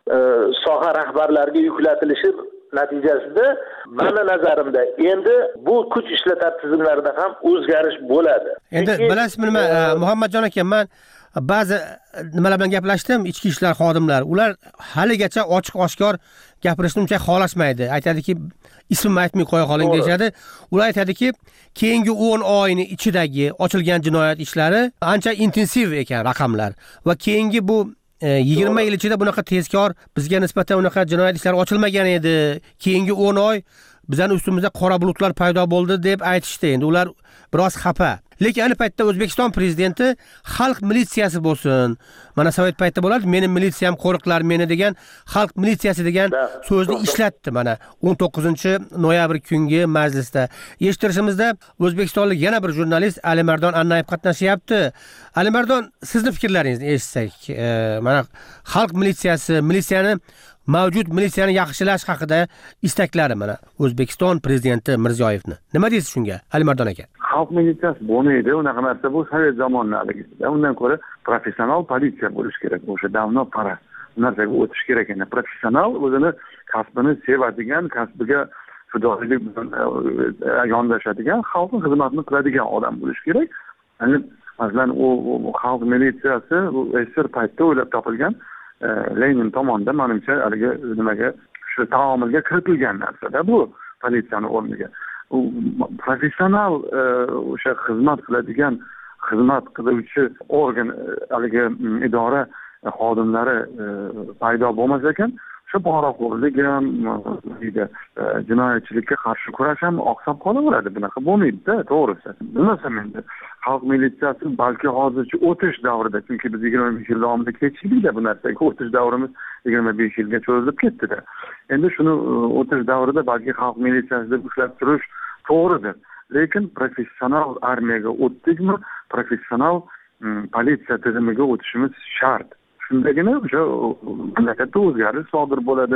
soha rahbarlariga yuklatilishi natijasida meni nazarimda endi bu kuch ishlatar tizimlarida ham o'zgarish bo'ladi. Endi bilasizmi nima, Muhammadjon aka, men ba'zi nimalar bilan gaplashdim, ichki ishlar xodimlari, ular haligacha ochiq oshkor gapirishni uncha xohlashmaydi. Aytadiki, ismimni aytmay qo'ya qoling deyshadi. Ular aytadiki, keyingi o'n oyning ichidagi ochilgan jinoyat ishlari ancha intensiv ekan raqamlar va keyingi bu yigirma yil ichida bunaqa tezkor bizga nisbatan unaqa jinoyat ishlari ochilmagan edi. Keyingi o'n oy bizning ustimizda qora bulutlar paydo bo'ldi deb aytishdi. Endi ular biroz xafa. Lekin ayni paytda O'zbekiston prezidenti xalq militsiyasi bo'lsin. Mana sovet paytida bo'lardi, meni militsiyam qo'riqlar meni degan xalq militsiyasi degan so'zni ishlatdi mana o'n to'qqizinchi noyabr kungi majlisda. Eshittirishimizda O'zbekistonlik yana bir jurnalist Alimardon Annayev qatnashyapti. Alimardon, sizni fikrlaringizni eshitsak, mana xalq militsiyasi, militsiyani mavjud militsiyani yaxshilash haqida istaklari mana O'zbekiston prezidenti Mirziyoyevni. Nima deysiz shunga, Alimardon aka? Xalq militsiyasi bo'lmaydi, unaqa narsa bu sovet zamonlarida. Undan ko'ra professional politsiya bo'lish kerak. O'sha davno para narsaga o'tish kerak ekan. Professional o'zini kasbini sevadigan, kasbiga fidoyilik bilan yondashadigan, xalqning xizmatini qiladigan odam bo'lish kerak. Ya'ni masalan, u xalq militsiyasi esir paytda o'ylab topilgan Lenin tomonidan menimcha haligi nimaga shu taomilga kiritilgan narsa-da bu politsiyani o'rniga. U professional o'sha xizmat qiladigan, xizmat qiluvchi organ, haligi idora xodimlari paydo bo'lmas ekan, o'sha poraxo'rlik ham, jinoyatchilikka qarshi kurash ham oqsab qolaveradi. Bunaqa bo'lmaydi-da, to'g'risi. Bilmasam endi xalq militsiyasi balki hozircha o'tish davrida, chunki biz yigirma besh yil davomida kechikdik-da bu narsaga, o'tish davrimiz yigirma besh yilga cho'zilib ketdi-da. Endi shuni o'tish davrida balki xalq militsiyasida ushlab turish to'g'ridir. Lekin professional armiyaga o'tdikmi, professional politsiya tizimiga o'tishimiz shart. Shundagina o'sha mamlakatda o'zgarish sodir bo'ladi,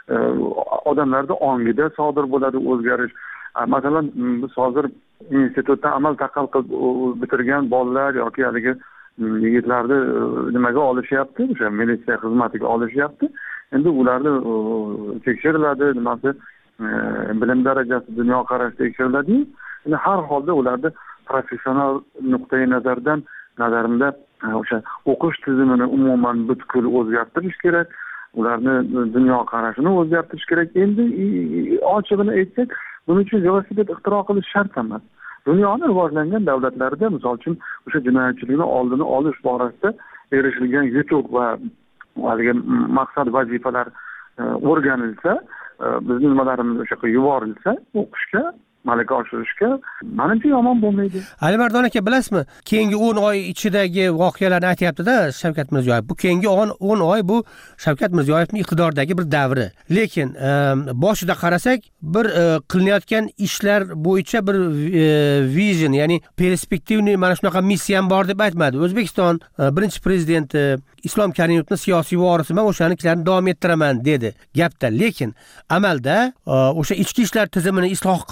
odamlarda ongida sodir bo'ladi o'zgarish. Masalan, biz hozir institutdan amal taqal qilib bitirgan bolalar yoki haligi yigitlarni nimaga olishyapti, o'sha militsiya xizmatiga olishyapti. Endi ularni tekshiriladi, nimasi bilim darajasi, dunyoqarashi tekshiriladi. Endi har holda ularni professional nuqtai nazardan nazarimda o'sha o'qish tizimini umuman butkul o'zgartirish kerak. Ularni dunyoqarashini o'zgartirish kerak. Endi ochig'ini aytsak, buning uchun velosiped ixtiro qilish shart emas. Dunyoning rivojlangan davlatlarida, misol uchun, o'sha jinoyatchilikni oldini olish borasida erishilgan yutuq va haligi maqsad vazifalar o'rganilsa, bizning nimalarimiz o'sha yoqqa yuborilsa, o'qishga, malaka oshirishga menimcha yomon bo'lmaydi. Alimardon aka, bilasizmi, keyingi o'n oy ichidagi voqealarni aytyapti-da Shavkat Mirziyoyev. Bu keyingi o'n oy bu Shavkat Mirziyoyevning iqtidordagi bir davri. Lekin boshida qarasak, bir qilinayotgan ishlar bo'yicha bir vision, ya'ni perspektivni mana shunaqa missiyam bor deb aytmadi. O'zbekiston birinchi prezidenti Islom Karimovning siyosiy vorisi, men o'shanikilarni davom ettiraman dedi gapda. Lekin amalda o'sha ichki ishlar tizimini isloh qilish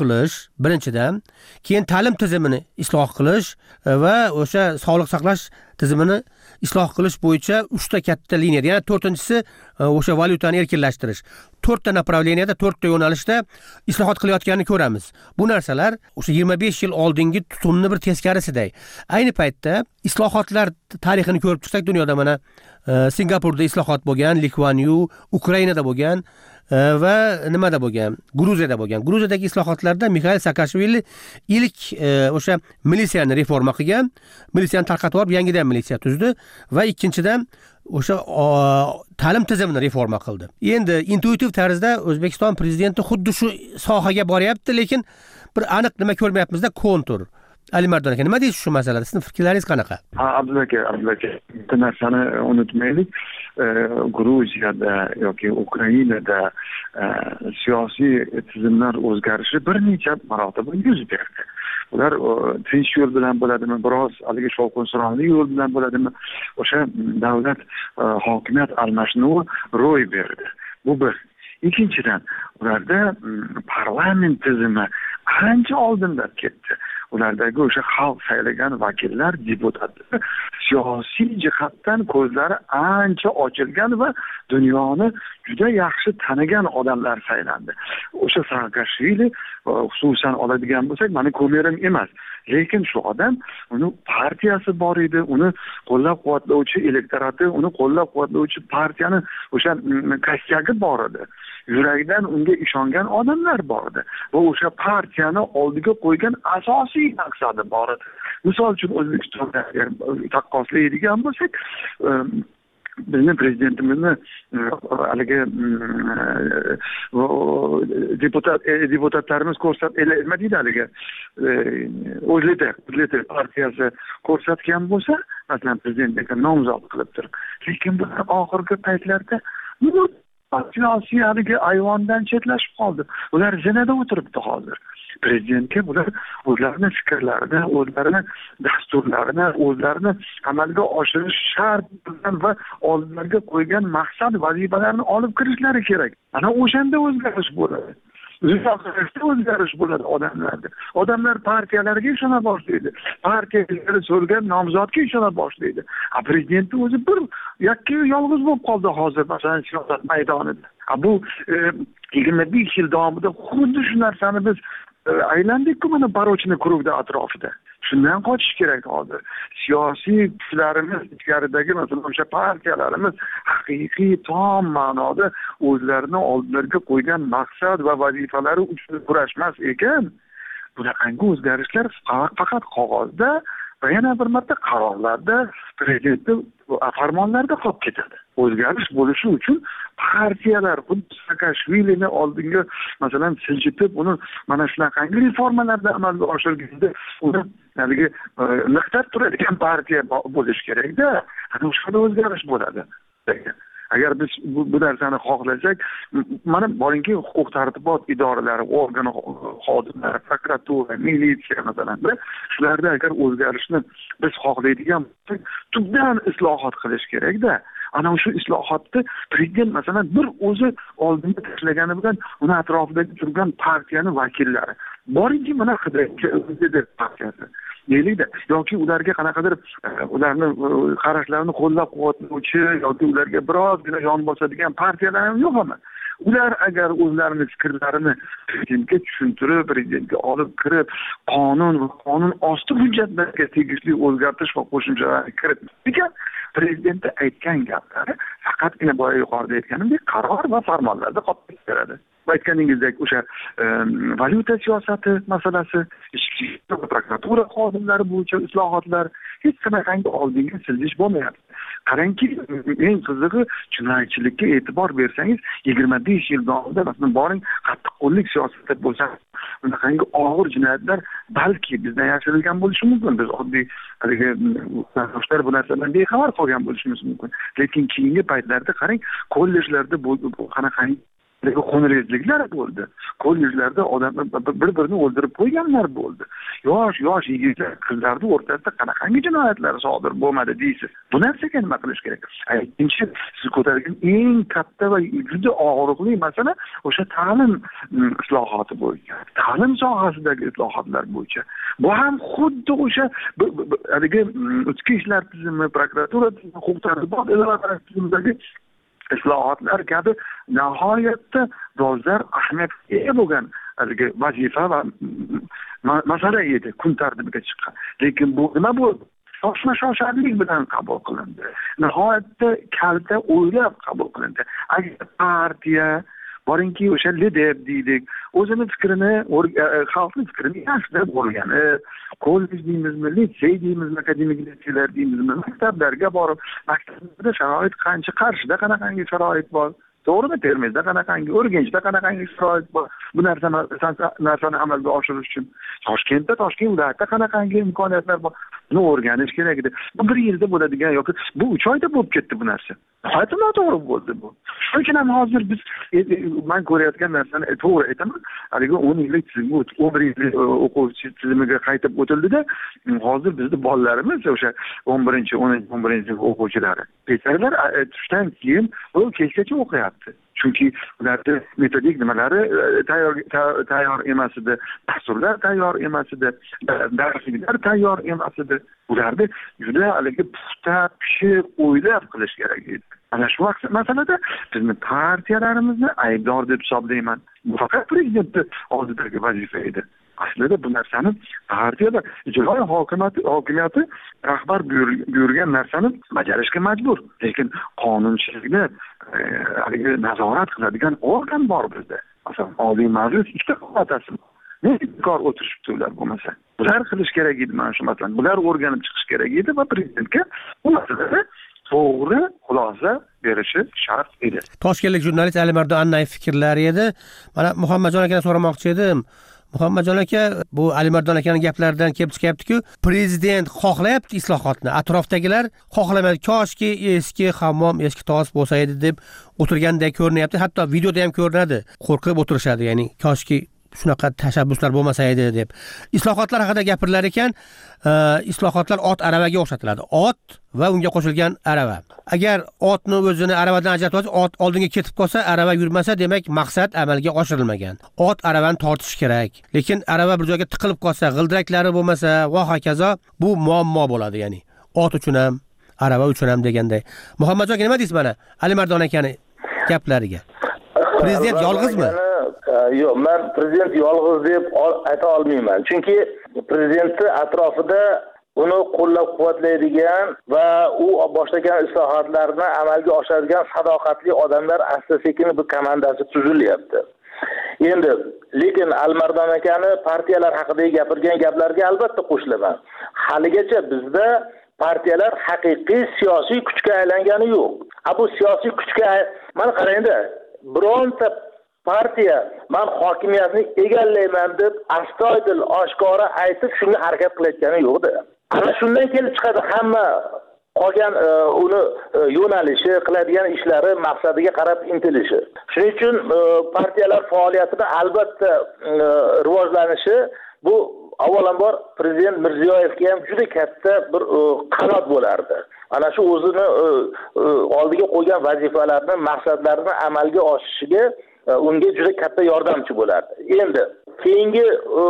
birinchidan, keyin ta'lim tizimini isloh qilish va o'sha sog'liq saqlash tizimini isloh qilish bo'yicha uchta katta liniyada, yana to'rtinchisi o'sha valyutani erkinlashtirish. to'rtta направленияda, to'rtta yo'nalishda islohot qilayotganini ko'ramiz. Bu narsalar o'sha yigirma besh yil oldingi tutumni bir teskarisiday. Ayni paytda islohotlar tarixini ko'rib chiqsak, dunyoda mana Singapurda islohot bo'lgan, Lee Kuan Yew, Ukrainada bo'lgan va nimada bo'lgan? Gruziyada bo'lgan. Gruziyadagi islohotlarda Mikhail Saakashvili ilk o'sha militsiyani reforma qilgan, militsiyani tarqatib olib, yangidan militsiya tuzdi va ikkinchidan o'sha ta'lim tizimini reforma qildi. Endi intuitiv tarzda O'zbekiston prezidenti xuddi shu sohaga boryapti, lekin bir aniq nima ko'rmayapmiz-da, kontur. Alimardon aka, nima deysiz shu masalada? Sizning fikrlaringiz qanaqa? Ha, Abdulla aka, Abdulla aka, bitta narsani unutmaylik. Gruziyada yoki Ukrainada siyosiy tizimlar o'zgarishi bir necha marotaba yuz berdi. Ular tinch yo'l bilan bo'ladimi, biroz haligi shovqin-suronli yo'l bilan bo'ladimi, o'sha davlat hokimiyat almashinuvi ro'y berdi. Bu bir. Ikkinchidan, ularda parlament tizimi ancha oldindan ketdi. Ulardagi o'sha xalq saylagan vakillar, deputatlar siyosiy jihatdan ko'zlari ancha ochilgan va dunyoni juda yaxshi tanigan odamlar saylandi. O'sha Saakashvili xususan oladigan bo'lsak, meni ko'merim emas, lekin shu odam, uni partiyasi bor edi, uni qo'llab-quvvatlovchi elektorati, uni qo'llab-quvvatlovchi partiyani o'sha kastyagi bor edi. Yuragidan unga ishongan odamlar bor edi. Va o'sha partiyani oldiga qo'ygan asosiy maqsadi bor edi. Misol uchun O'zbekistonda taqqoslaydigan bo'lsak, bizning prezidentimizni haligi deputat deputatlarimiz ko'rsat nima deydi haligi o'zlida o'zlida partiyasi ko'rsatgan bo'lsa, masalan prezidentga nomzod qilib turib, lekin bu oxirgi paytlarda siyosiy haligi ayvondan chetlashib qoldi. Ular zinada o'tiribdi hozir. Prezidentga bular o'zlarini fikrlarini, o'zlarini dasturlarini, o'zlarini amalga oshirish shart va oldilariga qo'ygan maqsad vazifalarni olib kirishlari kerak. Ana o'shanda o'zgarish bo'ladi. O'zgarishda o'zgarish bo'ladi odamlarda. Odamlar partiyalarga ishona boshlaydi. Partiyalar so'rgan nomzodga ishona boshlaydi. A prezidentni o'zi bir yakka yolg'iz bo'lib qoldi hozir, masalan, siyosat maydonida. A bu yigirma besh yil davomida xuddi shu narsani biz aylandik-ku mana barochni krugda atrofida. Shundan qochish kerak hozir. Siyosiy kuchlarimiz ichkaridagi masalan o'sha partiyalarimiz haqiqiy tom ma'noda o'zlarini oldilariga qo'ygan maqsad va vazifalari uchun kurashmas ekan, bunaqangi o'zgarishlar faqat qog'ozda va yana bir marta qarorlarda, prezidentning farmonlarida qolib ketadi. O'zgarish bo'lishi uchun partiyalar xuddi Saakashvilini oldinga masalan siljitib, uni mana shunaqangi reformalarda amalga oshirganda uni haligi niqtab turadigan partiya bo'lish kerak-da. Ana o'shada o'zgarish bo'ladi. Agar biz bu, bu narsani xohlasak, mana boringki huquq tartibot idoralari, organ xodimlari, prokuratura, militsiya masalan, shularda agar o'zgarishni biz xohlaydigan bo'lsak, tubdan islohot qilish kerak-da. Ana o'sha islohotni prezident masalan bir o'zi oldinga tashlagani bilan uni atrofidagi turgan partiyani vakillari boringki mana Qidiruvchi partiyasi deylikda, yoki ularga qanaqadir ularni qarashlarini qo'llab-quvvatlovchi yoki ularga birozgina yon bosadigan partiyalar ham yo'qmi? Ular agar o'zlarining fikrlarini prezidentga tushuntirib, prezidentga olib kirib, qonun va qonun osti hujjatlarga tegishli o'zgartirish va qo'shimchalarni kiritmagan, prezidentda aytgan gaplari faqatgina boya yuqorida aytganimdek qaror va farmonlarda qolib ketaveradi. Aytganingizdek o'sha valyuta siyosati masalasi, ichki prokuratura xodimlari bo'yicha islohotlar hech qanaqangi oldinga siljish bo'lmayapti. Qarangki, eng qizig'i jinoyatchilikka e'tibor bersangiz, yigirma besh yil davomida masalan boring qattiqqo'llik siyosati bo'lsa, bunaqangi og'ir jinoyatlar balki bizdan yashirilgan bo'lishi mumkin. Biz oddiy haligi yoshlar bu narsadan bexabar qolgan bo'lishimiz mumkin. Lekin keyingi paytlarda qarang, kollejlarda bu qanaqangi lekin xunrezliklar bo'ldi. Kollejlarda odamlar bir-birini o'ldirib qo'yganlar bo'ldi. Yosh yosh yigitlar qizlarning o'rtasida qanaqangi jinoyatlar sodir bo'lmadi deysiz. Bu narsaga nima qilish kerak? Ikkinchi, siz ko'targan eng katta va juda og'riqli masala o'sha ta'lim islohoti bo'yicha, ta'lim sohasidagi islohotlar bo'yicha. Bu ham xuddi o'sha haligi ichki ishlar tizimi, prokuratura tizimi, huquq-tartibot idoralari tizimidagi islohotlar kabi nihoyatda dolzarb ahamiyatga ega bo'lgan haligi vazifa va masala edi kun tartibiga chiqqan. Lekin bu nima bo'ldi? Shoshma shoshalik bilan qabul qilindi. Nihoyatda kalta o'ylab qabul qilindi. Agar partiya boringki o'sha lider deydik, o'zini fikrini, xalqning fikrini yaxshilab o'rganib, kollej deymizmi, litsey deymizmi, akademik litseylar deymizmi, maktablarga borib, maktablarda sharoit qancha, Qarshida qanaqangi sharoit bor, to'g'rimi? Termizda qanaqangi, Urganchda qanaqangi sharoit bor. Bu narsani narsani amalga oshirish uchun Toshkentda, Toshkent viloyatida qanaqangi imkoniyatlar bor, buni o'rganish kerak edi. Bu bir yilda bo'ladigan yoki bu uch oyda bo'lib ketdi bu narsa. Hayotda noto'g'ri bo'ldi bu. Shuning uchun ham hozir biz men ko'rayotgan narsani to'g'ri aytaman. Haligi o'n yillik tizimga, o'n bir yillik o'quvchi tizimiga qaytib o'tildida, hozir bizning bolalarimiz o'sha o'n birinchi, o'n birinchi o'quvchilari kechlarlar tushdan keyin bu kechgacha o'qiyapti. Chunki ularda metodik nimalari tayyor tayyor emas edi, dasturlar tayyor emas edi, darsliklar tayyor emas edi. Ularni juda haligi puxta, pishiq o'ylab qilish kerak edi. Ana shu vaqt masalada bizni partiyalarimizni aybdor deb hisoblayman. Bu faqat prezidentning oldidagi vazifa edi. Aslida bu narsani partiyalar, ijroiy hokimiyat hokimiyati rahbar buyurgan narsani bajarishga majbur. Lekin qonunchilikni haligi nazorat qiladigan organ bor bizda. Masalan, Oliy Majlis ikkita palatasi. Nega bekor o'tirishibdi ular bo'lmasa? Bular qilish kerak edi mana shu masalan. Bular o'rganib chiqish kerak edi va prezidentga bu masalada to'g'ri xulosa berishi shart edi. Toshkentlik jurnalist Alimardon Annayev fikrlari edi. Mana Muhammadjon akadan so'ramoqchi edim. Muhammadjon aka, bu Alimardon akaning gaplaridan kelib chiqyapti-ku, prezident xohlayapti islohotni, atrofdagilar xohlamaydi. Koshki eski hammom, eski tos bo'lsa edi deb o'tirgandek ko'rinyapti. Hatto videoda ham ko'rinadi. Qo'rqib o'tirishadi, ya'ni koshki shunaqa tashabbuslar bo'lmasa edi deb. Islohotlar haqida gapirilar ekan, islohotlar ot aravaga o'xshatiladi. Ot va unga qo'shilgan arava. Agar otni o'zini aravadan ajratib olsa, ot oldinga ketib qolsa, arava yurmasa, demak maqsad amalga oshirilmagan. Ot aravani tortish kerak. Lekin arava bir joyga tiqilib qolsa, g'ildiraklari bo'lmasa va hokazo, bu muammo bo'ladi, ya'ni. Ot uchun ham, arava uchun ham deganday. Muhammadjon aka nima deysiz mana Alimardon akaning gaplariga? Prezident yolg'izmi? Yo'q, men prezident yolg'iz deb ayta olmayman. Chunki prezidentning atrofida uni qo'llab-quvvatlaydigan va u boshlagan islohotlarni amalga oshiradigan sadoqatli odamlar asta-sekin bu komandasi tuzilyapti. Endi lekin Alimardon akani partiyalar haqida gapirgan gaplarga albatta qo'shilaman. Haligacha bizda partiyalar haqiqiy siyosiy kuchga aylangani yo'q. A bu siyosiy kuchga mana qarangda, bironta partiya men hokimiyatni egallayman deb astoydil oshkora aytib shunga harakat qilayotgani yo'q-da. Ana shundan kelib chiqadi hamma qolgan uni yo'nalishi, qiladigan ishlari, maqsadiga qarab intilishi. Shuning uchun partiyalar faoliyatida albatta rivojlanishi bu avvalambor prezident Mirziyoyevga ham juda katta bir qanot bo'lardi. Ana shu o'zini oldiga qo'ygan vazifalarni, maqsadlarini amalga oshishiga unga juda katta yordamchi bo'lardi. Endi keyingi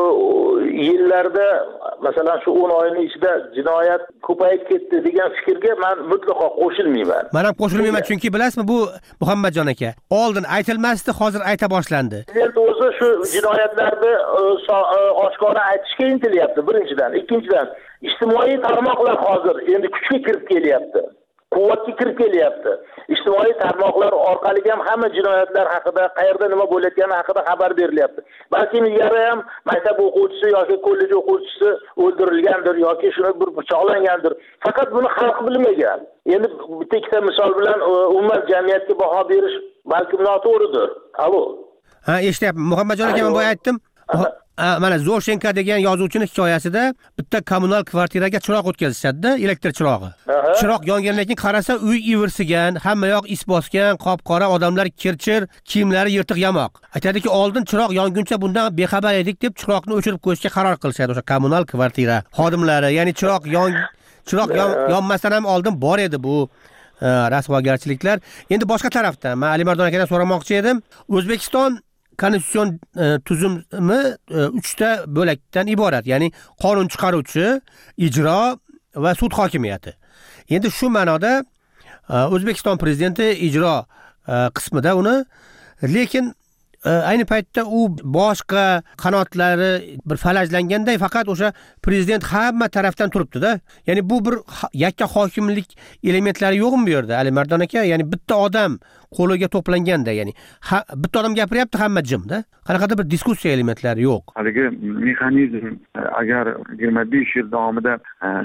yillarda masalan shu o'n oyning ichida jinoyat ko'payib ketdi degan fikrga men mutlaqo qo'shilmayman. Men ham qo'shilmayman chunki bilasizmi, bu Muhammadjon aka, oldin aytilmasdi, hozir ayta boshlandi. Prezident o'zi shu jinoyatlarni oshkora aytishga intilyapti birinchidan. Ikkinchidan, ijtimoiy tarmoqlar hozir endi kuchga kirib kelyapti. Quvvatga kirib kelyapti. Ijtimoiy tarmoqlar orqali ham hamma jinoyatlar haqida, qayerda nima bo'layotgani haqida xabar berilyapti. Balki ilgari ham maktab o'quvchisi yoki kollej o'quvchisi o'ldirilgandir yoki shuni bir pichoqlangandir. Faqat buni xalq bilmagan. Endi bitta ikkita misol bilan umuman jamiyatga baho berish balki noto'g'ridir. Alo. Ha, eshityapman. Muhammadjon aka, men boya aytdim. mana Zoshenka degan yozuvchini hikoyasida bitta kommunal kvartiraga chiroq o'tkazishadi-da, elektr chirog'i. Chiroq yongandan keyin qarasa, uy ivirsigan, hamma yoq is bosgan, qop-qora odamlar kirchir, kiyimlari yirtiq yamoq. Aytadiki, oldin chiroq yonguncha bundan bexabar edik deb chiroqni o'chirib qo'yishga qaror qilishadi o'sha kommunal kvartira xodimlari. Ya'ni chiroq yon chiroq yonmasdan ham oldin bor edi bu rasvogarchiliklar. Endi boshqa tarafdan men Alimardon akadan so'ramoqchi edim. O'zbekiston konstitutsion tuzumi uchta bo'lakdan iborat, ya'ni qonun chiqaruvchi, ijro va sud hokimiyati. Endi shu ma'noda O'zbekiston prezidenti ijro qismida uni, lekin ayni paytda u boshqa qanotlari bir falajlanganday faqat o'sha prezident hamma tarafdan turibdi-da. Ya'ni bu bir yakka hokimlik elementlari yo'qmi bu yerda Alimardon aka? Ya'ni bitta odam qo'liga to'planganda, ya'ni bitta odam gapiryapti, hamma jimda. Qanaqadir bir diskussiya elementlari yo'q. Haligi mexanizm agar yigirma besh yil davomida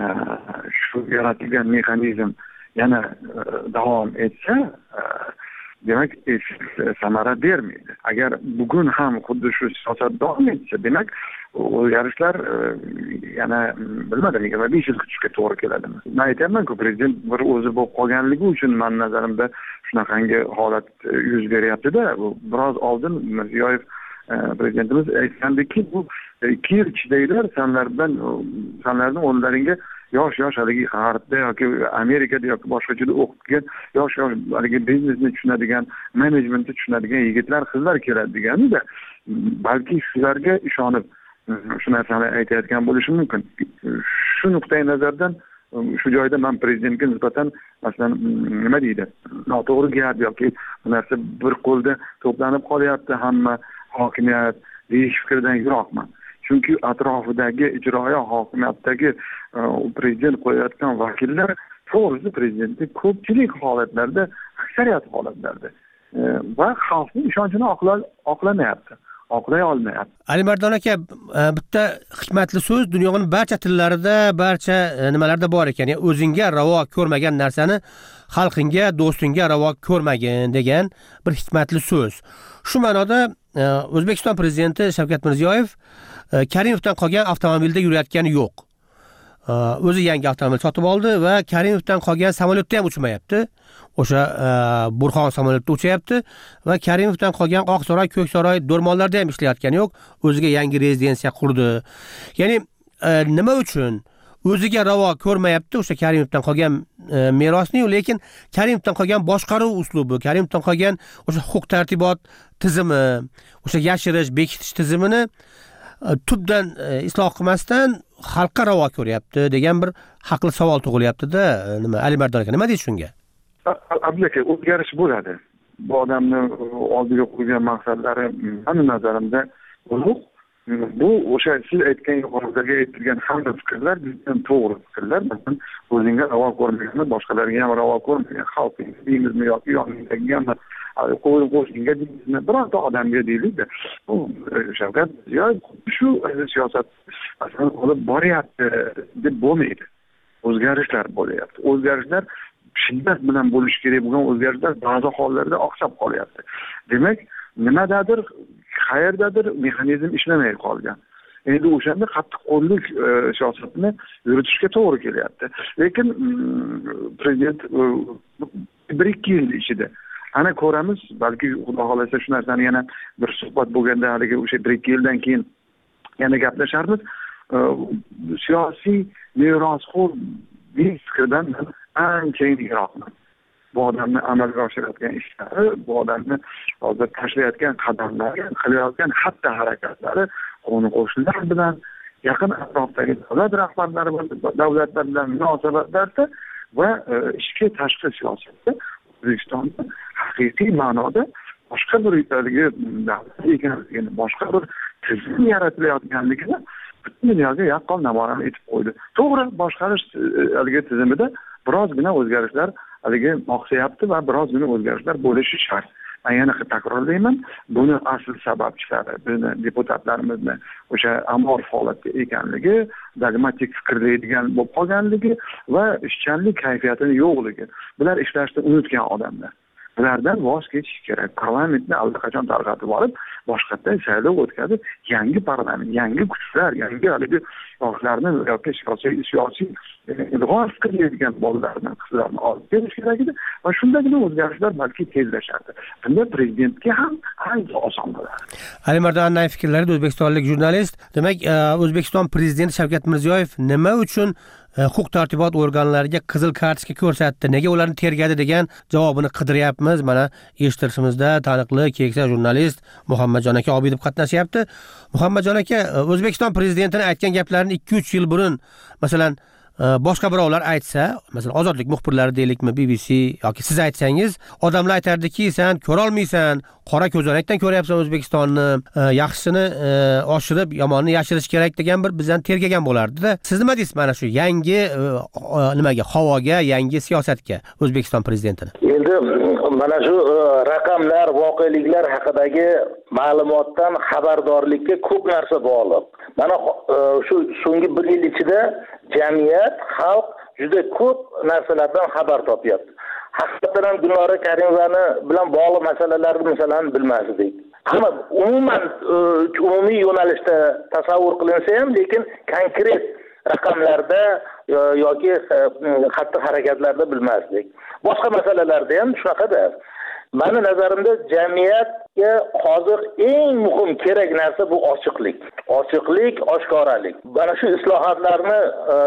shu yaratilgan mexanizm yana davom etsa, demak samara bermaydi. Agar bugun ham xuddi shu siyosat davom etsa, demak o'zgarishlar yana bilmadim yigirma besh yil kutishga to'g'ri keladimi. Men aytamanku, prezident bir o'zi bo'lib qolganligi uchun men nazarimda shunaqangi holat yuz beryapti-da. Biroz oldin Mirziyoyev prezidentimiz aytgandiki, bu ikki yil ichidagidar sanlar bilan sanlarning o'rnlaringga yosh-yosh haligi G'arbda yoki Amerikada yoki boshqa joyda o'qigan yosh-yosh haligi biznesni tushunadigan, menejmentni tushunadigan yigitlar, qizlar keladi deganda, balki shularga ishonib shu narsani aytayotgan bo'lishi mumkin. Shu nuqtai nazardan shu joyda men prezidentga nisbatan masalan nima deydi, noto'g'ri gap yoki bu narsa bir qo'lda to'planib qolyapti hamma hokimiyat deyish fikridan yiroqman. Chunki atrofidagi ijroiya hokimiyatdagi prezident qo'yayotgan vakillar to'g'risi prezidentning ko'pchilik holatlarda, aksariyat holatlarda va xalqning ishonchini oqlamayapti, oqlay olmayapti. Alimardon aka, bitta hikmatli so'z dunyoning barcha tillarida, barcha nimalarda bor ekan. Ya'ni o'zingga ravo ko'rmagan narsani xalqingga, do'stingga ravo ko'rmagin degan bir hikmatli so'z. Shu ma'noda O'zbekiston prezidenti Shavkat Mirziyoyev Karimovdan qolgan avtomobilda yurayotgani yo'q. O'zi yangi avtomobil sotib oldi va Karimovdan qolgan samolyotda ham uchmayapti. O'sha Burxon samolyotda uchayapti va Karimovdan qolgan Oqsaroy, Ko'ksaroy do'rmonlarda ham ishlayotgani yo'q. O'ziga yangi rezidensiya qurdi. Ya'ni nima uchun o'ziga ravo ko'rmayapti o'sha Karimovdan qolgan merosni, lekin Karimovdan qolgan boshqaruv uslubi, Karimovdan qolgan o'sha huquq-tartibot tizimi, o'sha yashirish, bekitish tizimini tubdan isloh qilmasdan xalqqa ravo ko'ryapti degan bir haqli savol tug'ilyapti-da. Nima Alimardon aka, nima deysiz shunga? Abdulaka, o'zgarish bo'ladi. Bu odamni oldiga qo'ygan maqsadlari meni nazarimda ulug'. Bu o'sha siz aytgan yuqoridagi aytilgan hamma fikrlar bizdan to'g'ri fikrlar. Masalan, o'zingga ravo ko'rmaganni boshqalarga ham ravo ko'rmagan xalqing deymizmi yoki yoningdagi ham qo'yib qo'shingga deymizmi, bironta odamga deylik-da. Bu Shavkat Mirziyoyev shu siyosat masalan olib boryapti deb bo'lmaydi. O'zgarishlar bo'lyapti. O'zgarishlar shiddat bilan bo'lishi kerak bo'lgan o'zgarishlar ba'zi hollarda oqsab qolyapti. Demak, nimadadir, qayerdadir mexanizm ishlamay qolgan. Endi o'shanda qattiqqo'llik siyosatini yuritishga to'g'ri kelyapti. Lekin prezident bir ikki yil ichida ana ko'ramiz, balki xudo xolasa shu narsani yana bir suhbat bo'lganda haligi o'sha bir ikki yildan keyin yana gaplasharmiz. Siyosiy merosxo'r fikrdan ancha yiroqman. Bu odamni amalga oshirayotgan ishlari, bu odamni hozir tashlayotgan qadamlari, qilayotgan xatti harakatlari qo'ni qo'shnilar bilan, yaqin atrofdagi davlat rahbarlari bilan, davlatlar bilan munosabatlarda va ichki tashqi siyosatda O'zbekistonda haqiqiy ma'noda boshqa bir davlat ekanligini, boshqa bir tizim yaratilayotganligini butun dunyoga yaqqol namoyon etib qo'ydi. To'g'ri, boshqarish haligi tizimida birozgina o'zgarishlar haligi oqsayapti va birozgina o'zgarishlar bo'lishi shart. Men yana takrorlayman, buni asl sababchilari bizni deputatlarimizni o'sha amorf holatda ekanligi, dogmatik fikrlaydigan bo'lib qolganligi va ishchanlik kayfiyatini yo'qligi. Bular ishlashni unutgan odamlar. bulardan voz kechish kerak. Parlamentni allaqachon tarqatib olib, boshqatdan saylov o'tkazib, yangi parlament, yangi kuchlar, yangi haligi yoshlarni yoki siyosiy siyosiy ilg'or fikrlaydigan bolalarni, qizlarni olib kelish kerak edi va shundagina o'zgarishlar balki tezlashardi. Bunda prezidentga ham ancha oson bo'ladi. Alimardon Annayev fikrlarida o'zbekistonlik jurnalist, demak, O'zbekiston prezidenti Shavkat Mirziyoyev nima uchun huquq tartibot organlariga qizil kartochka ko'rsatdi, nega ularni tergadi degan javobini qidiryapmiz. Mana eshittirishimizda taniqli keksa jurnalist Muhammadjon aka Obidov qatnashyapti. Muhammadjon aka, O'zbekiston prezidentining aytgan gaplarini ikki uch yil burun, masalan, boshqa birovlar aytsa, masalan, ozodlik muxbirlari deylikmi, B B C yoki siz aytsangiz, odamlar aytardiki, sen ko'ra olmaysan, qora ko'zoynakdan ko'ryapsan O'zbekistonni, yaxshisini oshirib, yomonni yashirish kerak degan bir bizdan tergagan bo'lardi-da. Siz nima deysiz mana shu yangi nimaga, havoga, yangi siyosatga O'zbekiston prezidentini? Endi mana shu raqamlar, voqeliklar haqidagi ma'lumotdan xabardorlikka ko'p narsa bog'liq. Mana shu so'nggi bir yil ichida jamiyat, xalq juda ko'p narsalardan xabar topyapti. Haqiqatan ham Gulnora Karimovani bilan bog'liq masalalarni masalan bilmasdik. Ammo umuman umumiy yo'nalishda tasavvur qilinsa ham, lekin konkret raqamlarda yoki xatti harakatlarda bilmasdik. Boshqa masalalarda ham shunaqada. Meni nazarimda jamiyatga hozir eng muhim kerak narsa bu ochiqlik. Ochiqlik, oshkoralik. Mana shu islohotlarni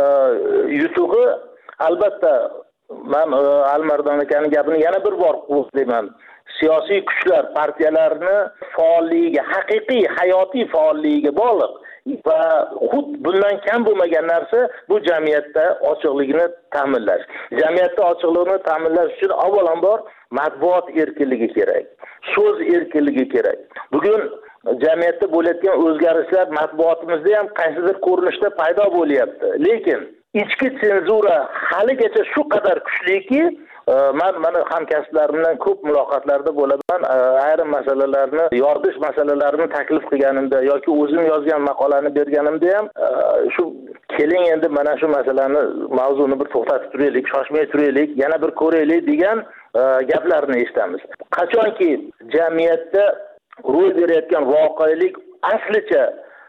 yutug'i albatta men Alimardon akaning gapini yana bir bor qo'shlayman. Siyosiy kuchlar, partiyalarni faolligiga, haqiqiy hayotiy faolligiga bog'liq. Va xud bundan kam bo'lmagan narsa bu jamiyatda ochiqligini ta'minlash. Jamiyatda ochiqlikni ta'minlash uchun avvalambor matbuot erkinligi kerak. So'z erkinligi kerak. Bugun jamiyatda bo'layotgan o'zgarishlar matbuotimizda ham qaysidir ko'rinishda paydo bo'lyapti. Lekin ichki senzura haligacha shu qadar kuchliki, men mana hamkasblarimdan ko'p muloqotlarda bo'laman. Ayrim masalalarni, yoritish masalalarini taklif qilganimda yoki o'zim yozgan maqolani berganimda ham shu keling endi mana shu masalani, mavzuni bir to'xtatib turaylik, shoshmay turaylik, yana bir ko'raylik degan gaplarni eshitamiz. Qachonki jamiyatda ro'y berayotgan voqelik aslicha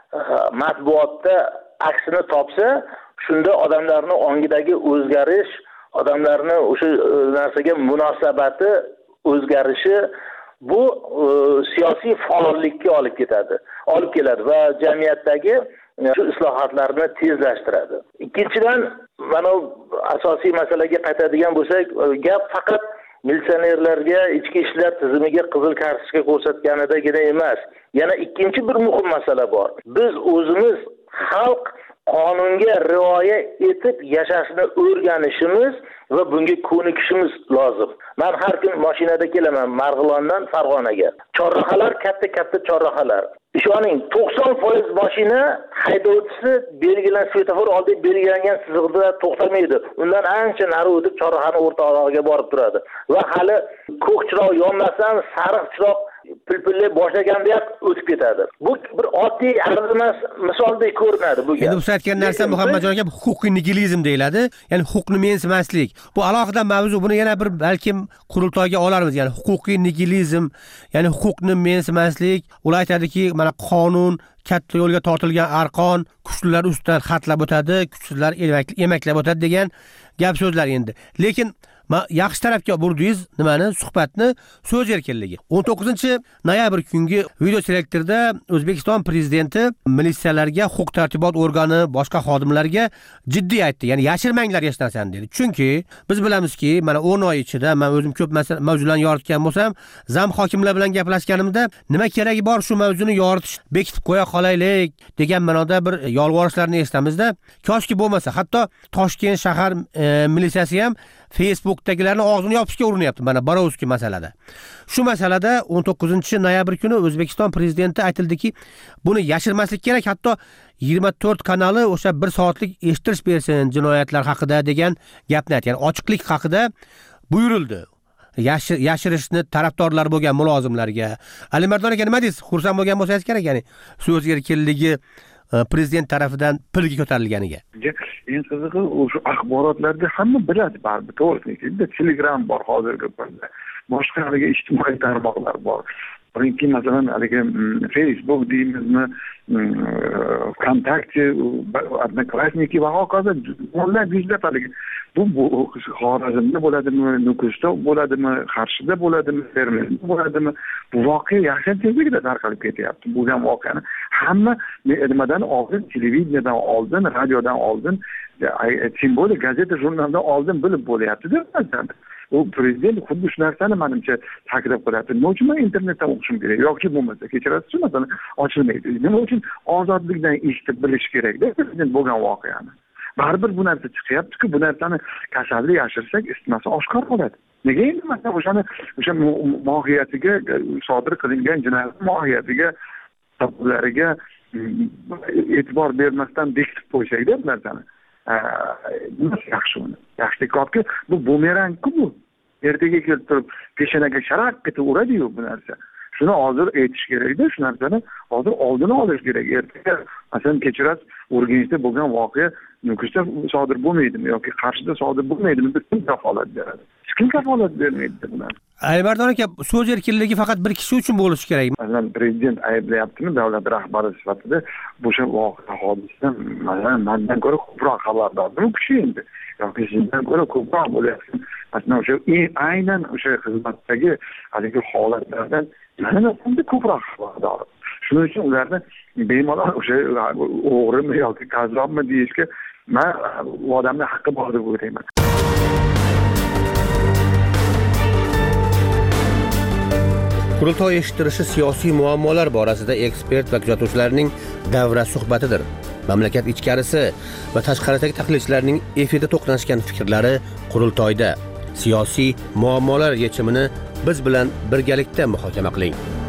matbuotda aksini topsa, shunda odamlarning ongidagi o'zgarish, odamlarning o'sha narsaga munosabati o'zgarishi bu siyosiy faollikka olib ketadi, olib keladi va jamiyatdagi shu islohotlarni tezlashtiradi. Ikkinchidan, mana asosiy masalaga qaytadigan bo'lsak, gap faqat militsionerlarga, ichki ishlar tizimiga qizil kartochka ko'rsatganidagina emas. Yana ikkinchi bir muhim masala bor. Biz o'zimiz xalq qonunga rioya etib yashashni o'rganishimiz va bunga ko'nikishimiz lozim. Men har kun mashinada kelaman Marg'ilondan Farg'onaga. Chorrahalar katta-katta chorrahalar. Ishoning, to'qson foiz mashina haydovchisi belgilan svetofor oldi belgilangan chiziqda to'xtamaydi. Undan ancha nari o'tib chorrahani o'rtog'iga borib turadi. Va hali ko'k chiroq yonmasdan sariq chiroq pilpillay boshlaganda ham o'tib ketadi. Bu bir oddiy arzimas misoldek ko'rinadi bu gap. Endi bu aytgan narsa Muhammadjon aka huquqiy nigilizm deyiladi. Ya'ni huquqni mensimaslik. Bu alohida mavzu. Buni yana bir balkim qurultoyga olarmiz. Ya'ni huquqiy nigilizm, ya'ni huquqni mensimaslik. Ular aytadiki, mana qonun katta yo'lga tortilgan arqon, kuchlilar ustidan xatlab o'tadi, kuchsizlar emaklab o'tadi degan gap so'zlar endi. Lekin yaxshi tarafga burdingiz nimani? Suhbatni, so'z erkinligi. o'n to'qqizinchi noyabr kungi video selektorda O'zbekiston prezidenti militsiyalarga, huquq tartibot organi, boshqa xodimlarga jiddiy aytdi. Ya'ni yashirmanglar hech narsani dedi. Chunki biz bilamizki, mana o'n oy ichida men o'zim ko'p mavzularni yoritgan bo'lsam, zam hokimlar bilan gaplashganimda nima keragi bor shu mavzuni yoritish, bekitib qo'ya qolaylik degan ma'noda bir yolvorishlarni eshitamizda. Koshki bo'lmasa, hatto Toshkent shahar e, militsiyasi ham Facebookdagilarning og'zini yopishga urinyapti mana Borovskiy masalada. Shu masalada o'n to'qqizinchi noyabr kuni O'zbekiston prezidenti aytildiki, buni yashirmaslik kerak, hatto yigirma to'rt kanali o'sha bir soatlik eshitish bersin jinoyatlar haqida degan gapni aytgan. Yani ochiqlik haqida buyurildi. Yashir, yashirishni tarafdorlar bo'lgan mulozimlarga. Alimardon aka nima deysiz? Xursand bo'lgan bo'lsangiz kerak, ya'ni so'z erkinligi prezident tarafidan pilga ko'tarilganiga. Eng qizig'i o'sha axborotlarda hamma biladi baribir, to'g'risini. Telegram bor hozirgi kunda. boshqa haligi ijtimoiy tarmoqlar bor. Birinchi masalan haligi Facebook deymizmi, VKontakte, Odnoklassniki va hokazo o'nlab yuzlab haligi bu Xorazmda bo'ladimi, Nukusda bo'ladimi, Qarshida bo'ladimi, Termizda bo'ladimi, bu voqea yaqin tezlikda tarqalib ketyapti. Bo'lgan voqeani hamma nimadan oldin, televideniyadan oldin, radiodan oldin, tim bo'ldi gazeta jurnaldan oldin bilib bo'lyapti-da. U prezident xuddi shu narsani menimcha taklif qilyapti. Nima uchun men internetdan o'qishim kerak yoki bo'lmasa kechirasiz, masalan, ochilmaydi. Nima uchun ozodlikdan eshitib bilish kerak-da prezident bo'lgan voqeani. Baribir bu narsa chiqyapti-ku, bu narsani kasallik yashirsak, isitmasi oshkor bo'ladi. Nega endi masalan o'shani o'sha mohiyatiga, sodir qilingan jinoyat mohiyatiga, sabablariga e'tibor bermasdan bekitib qo'ysak-da bu narsani. Nasıl yaxshi uni? Yaxshilikki bu bumerang-ku bu. Ertaga kelib turib peshonaga sharaq etib uradi-yu bu narsa. Shuni hozir aytish kerak-da, shu narsani hozir oldini olish kerak. Ertaga masalan kechirasiz, Urganchda bo'lgan voqea Nukusda sodir bo'lmaydimi yoki Qarshida sodir bo'lmaydimi? Kim kafolat beradi? Hech kim kafolat bermaydi buni. Aybardor aka, so'z erkinligi faqat bir kishi uchun bo'lishi kerak. Masalan, prezident ayblayaptimi davlat rahbari sifatida o'sha voqea hodisadan masalan mendan ko'ra ko'proq xabardormi u kishi endi. Yoki sizdan ko'ra ko'proq bo'lyapti. Masalan, o'sha aynan o'sha xizmatdagi haligi holatlardan mana bunday ko'proq xabardor. Shuning uchun ularni bemalol o'sha o'g'rimi yoki qazzobmi deyishga men odamning haqqi bor deb o'ylayman. Qurultoy eshittirishi siyosiy muammolar borasida ekspert va kuzatuvchilarning davra suhbatidir. Mamlakat ichkarisi va tashqaridagi tahlilchilarning efirda to'qnashgan fikrlari qurultoyda. Siyosiy muammolar yechimini biz bilan birgalikda muhokama qiling.